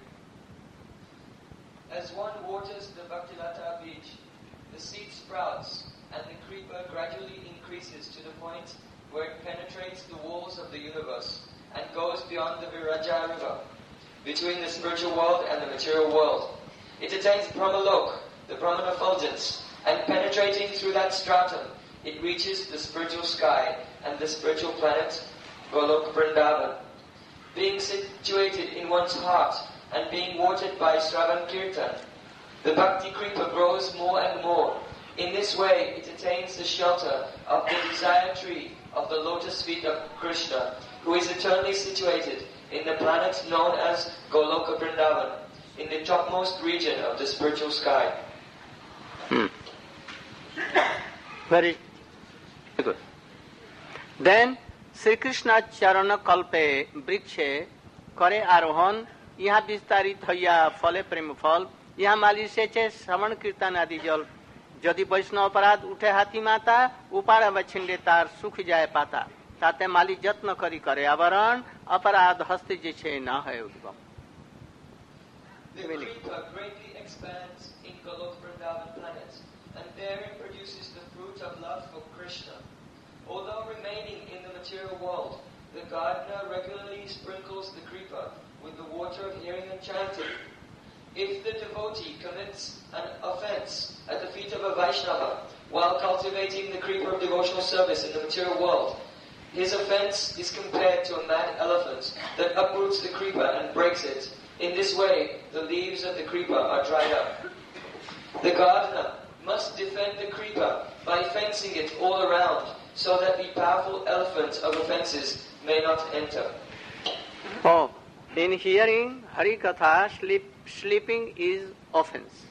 As one waters the Bhaktilata beach, the seed sprouts, and the creeper gradually increases to the point where it penetrates the walls of the universe and goes beyond the Viraja river, between the spiritual world and the material world. It attains Brahmalok, the Brahman effulgence, and penetrating through that stratum, it reaches the spiritual sky and the spiritual planet, Golok Vrindavan. Being situated in one's heart and being watered by Shravan Kirtan, The bhakti creeper grows more and more. In this way, it attains the shelter of the desire tree of the lotus feet of Krishna, who is eternally situated in the planet known as Goloka Vrindavan, in the topmost region of the spiritual sky. Hmm. Very good. Then Sri Krishna Charana Kalpe Brikshe Kare Arohan यहाँ विस्तारित हैया फले प्रेम फल यहाँ माली सेचे श्रवण कीर्तन आदि जल यदि वैष्णव अपराध उठे हाथी माता उपाड़ बछिंडे तार सुख जाए पाता ताते माली जत्न करी करे आवरण अपराध हस्ते जे छे न है उद्गम. The creeper greatly expands in Golok Vrindavan planet and therein produces the fruit of love for Krishna. Although remaining in the material world, the gardener regularly sprinkles the creeper with the water of hearing and chanting. If the devotee commits an offense at the feet of a Vaishnava while cultivating the creeper of devotional service in the material world, his offense is compared to a mad elephant that uproots the creeper and breaks it. In this way, the leaves of the creeper are dried up. The gardener must defend the creeper by fencing it all around so that the powerful elephant of offenses may not enter. Oh. In hearing Hari Katha, sleep, sleeping is offense.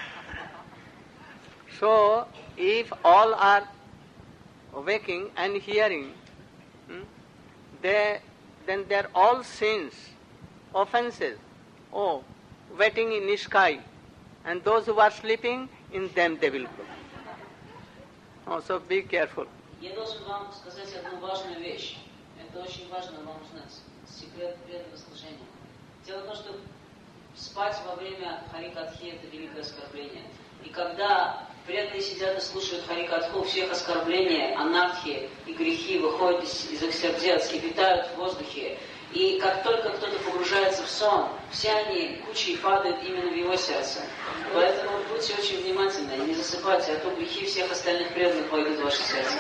So, if all are waking and hearing, hmm, they, then they are all sins, offenses. Oh, waiting in the sky. And those who are sleeping, in them they will go. Oh, so be careful. Я должен вам сказать одну важную вещь. Это очень важно вам узнать. Секрет преданного служения. Дело в том, что спать во время харикатхи – это великое оскорбление. И когда преданные сидят и слушают харикатху, все их оскорбления, анархии и грехи выходят из, из их сердец, кипятают в воздухе. И как только кто-то погружается в сон, все они кучей падают именно в его сердце. Поэтому будьте очень внимательны, не засыпайте, а то грехи всех остальных преданных войдут в ваше сердце.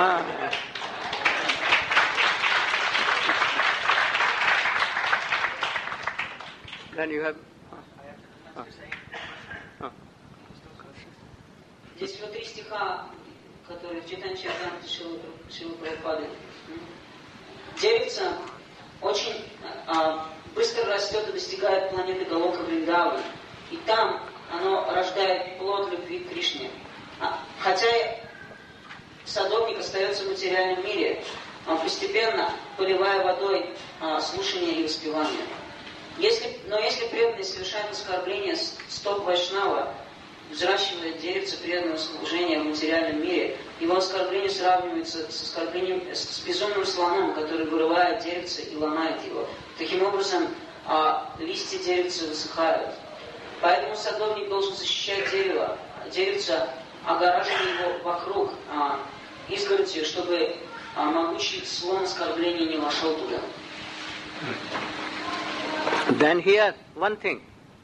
Then you have... Oh. Oh. Здесь всего три стиха, которые в читании Чайтаньи Шрилы Прабхупады. Деревце очень а, быстро растет и достигает планеты Голока Вриндаван. И там оно рождает плод любви к Кришне. А, хотя садовник остается в материальном мире, он постепенно поливая водой а, слушание и воспевание. Если, но если преданный совершает оскорбление стоп Вайшнава, взращивает деревце преданного служения в материальном мире, его оскорбление сравнивается с оскорблением, с безумным слоном, который вырывает деревце и ломает его. Таким образом, а, листья деревца высыхают. Поэтому садовник должен защищать дерево, деревце, огораживая его вокруг а, изгородью, чтобы а, могучий слон оскорбления не вошел туда. Then here, one thing.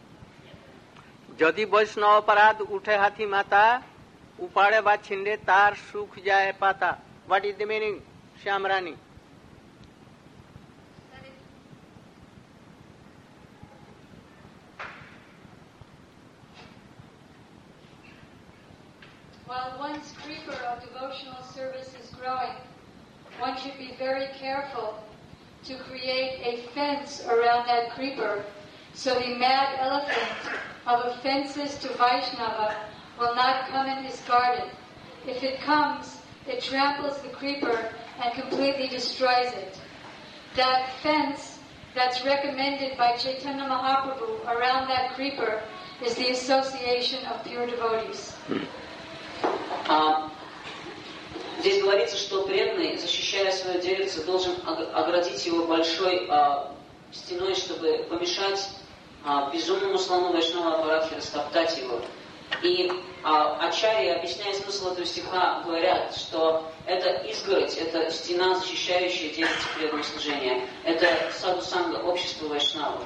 यदि वैष्णव अपराध उठे हाथी माता उपाड़े बा छिंडे तार सूख जाए पाता. What is the meaning, Shyamrani? While one's creeper of devotional service is growing, one should be very careful to create a fence around that creeper so the mad elephant of offenses to Vaishnava will not come in his garden. If it comes, it tramples the creeper and completely destroys it. That fence that's recommended by Chaitanya Mahaprabhu around that creeper is the association of pure devotees. А, здесь говорится, что преданный, защищая свое деревце, должен оградить его большой а, стеной, чтобы помешать а, безумному слону Вайшнава Апарадхи растоптать его. И а, ачарьи, объясняя смысл этого стиха, говорят, что это изгородь, это стена, защищающая деревце преданного служения. Это саду-санга, общество Вайшнавов.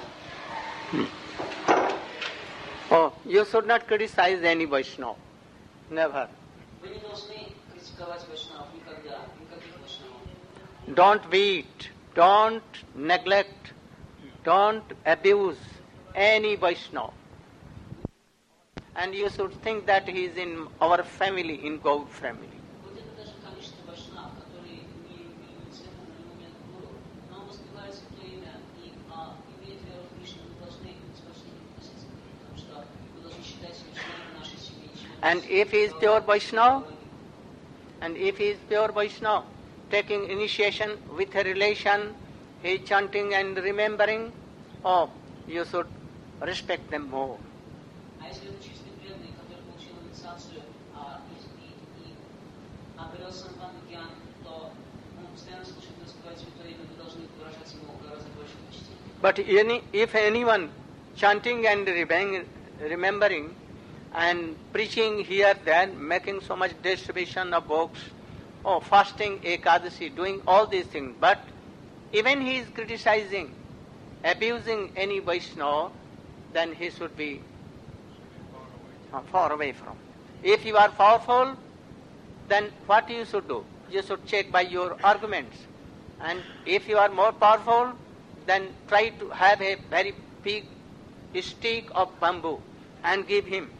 Oh, you should not criticize any Vaishnava. Never. Вы не должны критиковать Вайшнавов никогда, никаких Вайшнавов. Don't beat, don't neglect, don't abuse any Vaishnava. and you should think that he is in our family, in Gaur family. Вот это даже количество вайшнав, которые не имеют света на момент гуру, но воспевают святое имя и а, имеют веру в Кришну, вы должны с почтением относиться к ним, потому что вы должны считать себя членом нашей семьи. And if he is pure Vaishnava, and if he is pure Vaishnava, taking initiation with a relation, he is chanting and remembering, oh, you should respect them more. А если это чистый преданный, который получил инициацию а, и, и, и обрел сампанну гьян, то он постоянно слушает и воспевает святое имя, вы должны выражать ему гораздо больше почти. But any, if anyone chanting and remembering and preaching here, there, making so much distribution of books, oh, fasting, Ekadasi, doing all these things, but even he is criticizing, abusing any Vaishnava, then he should be uh, far away from. If you are powerful, then what you should do? You should check by your arguments. And if you are more powerful, then try to have a very big stick of bamboo and give him.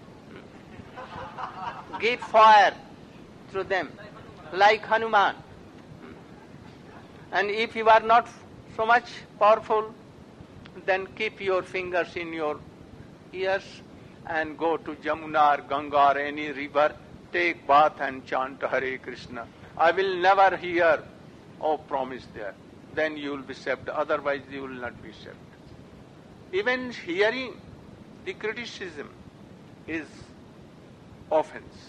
Give fire through them, like Hanuman. And if you are not so much powerful, then keep your fingers in your ears and go to Jamuna or Ganga or any river, take bath and chant Hare Krishna. I will never hear, oh, promise there. Then you will be saved, otherwise you will not be saved. Even hearing the criticism is offense.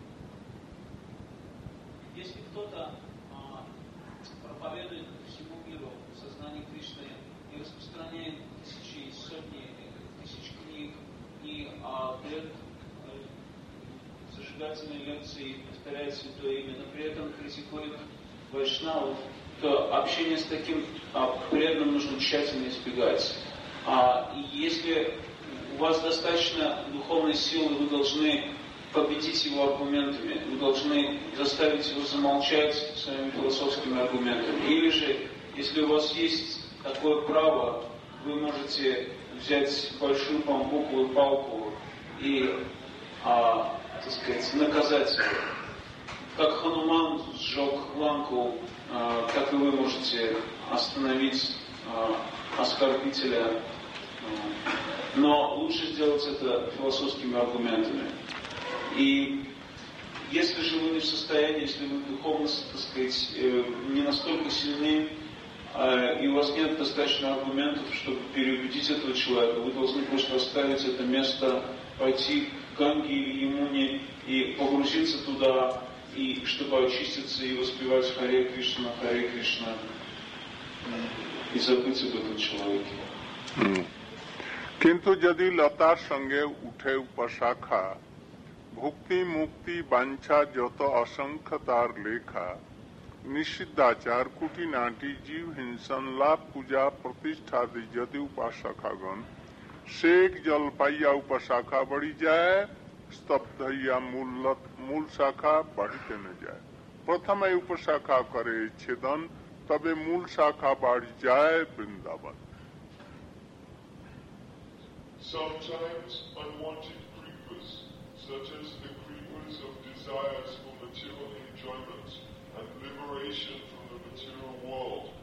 Если кто-то а, проповедует всему миру сознание Кришны и распространяет тысячи, сотни тысяч книг и а, дает а, зажигательные лекции, повторяет святое имя, но при этом критикует вайшнавов, то общение с таким а, преданным нужно тщательно избегать. А, и если у вас достаточно духовной силы, вы должны победить его аргументами, вы должны заставить его замолчать своими философскими аргументами. Или же, если у вас есть такое право, вы можете взять большую бамбуковую палку и, а, так сказать, наказать его. Как Хануман сжег ланку, а, так и вы можете остановить а, оскорбителя. А, но лучше сделать это философскими аргументами. И если же вы не в состоянии, если вы духовно, так сказать, не настолько сильны, и у вас нет достаточно аргументов, чтобы переубедить этого человека, вы должны просто оставить это место, пойти к Ганге или Ямуне и погрузиться туда, и чтобы очиститься и воспевать Харе Кришна, Харе Кришна, и забыть об этом человеке. কিন্তু যদি লতার সঙ্গে উঠে উপশাখা ভক্তি মুক্তি বাঞ্ছা যত অসংখ্য তার লেখা নিষিদ্ধাচার কুটিনাটি জীব হিংসন লাভ পূজা প্রতিষ্ঠাদি যদি উপাসকাগণ শেখ জল পাইয়া উপশাখা बढ़ी যায় স্তব্ধ হইয়া মূল মূল শাখা বাড়িতে না যায় প্রথমে উপশাখা করে ছেদন তবে মূল শাখা বাড়ি যায় Vrindavan Sometimes unwanted creepers, such as the creepers of desires for material enjoyment and liberation from the material world,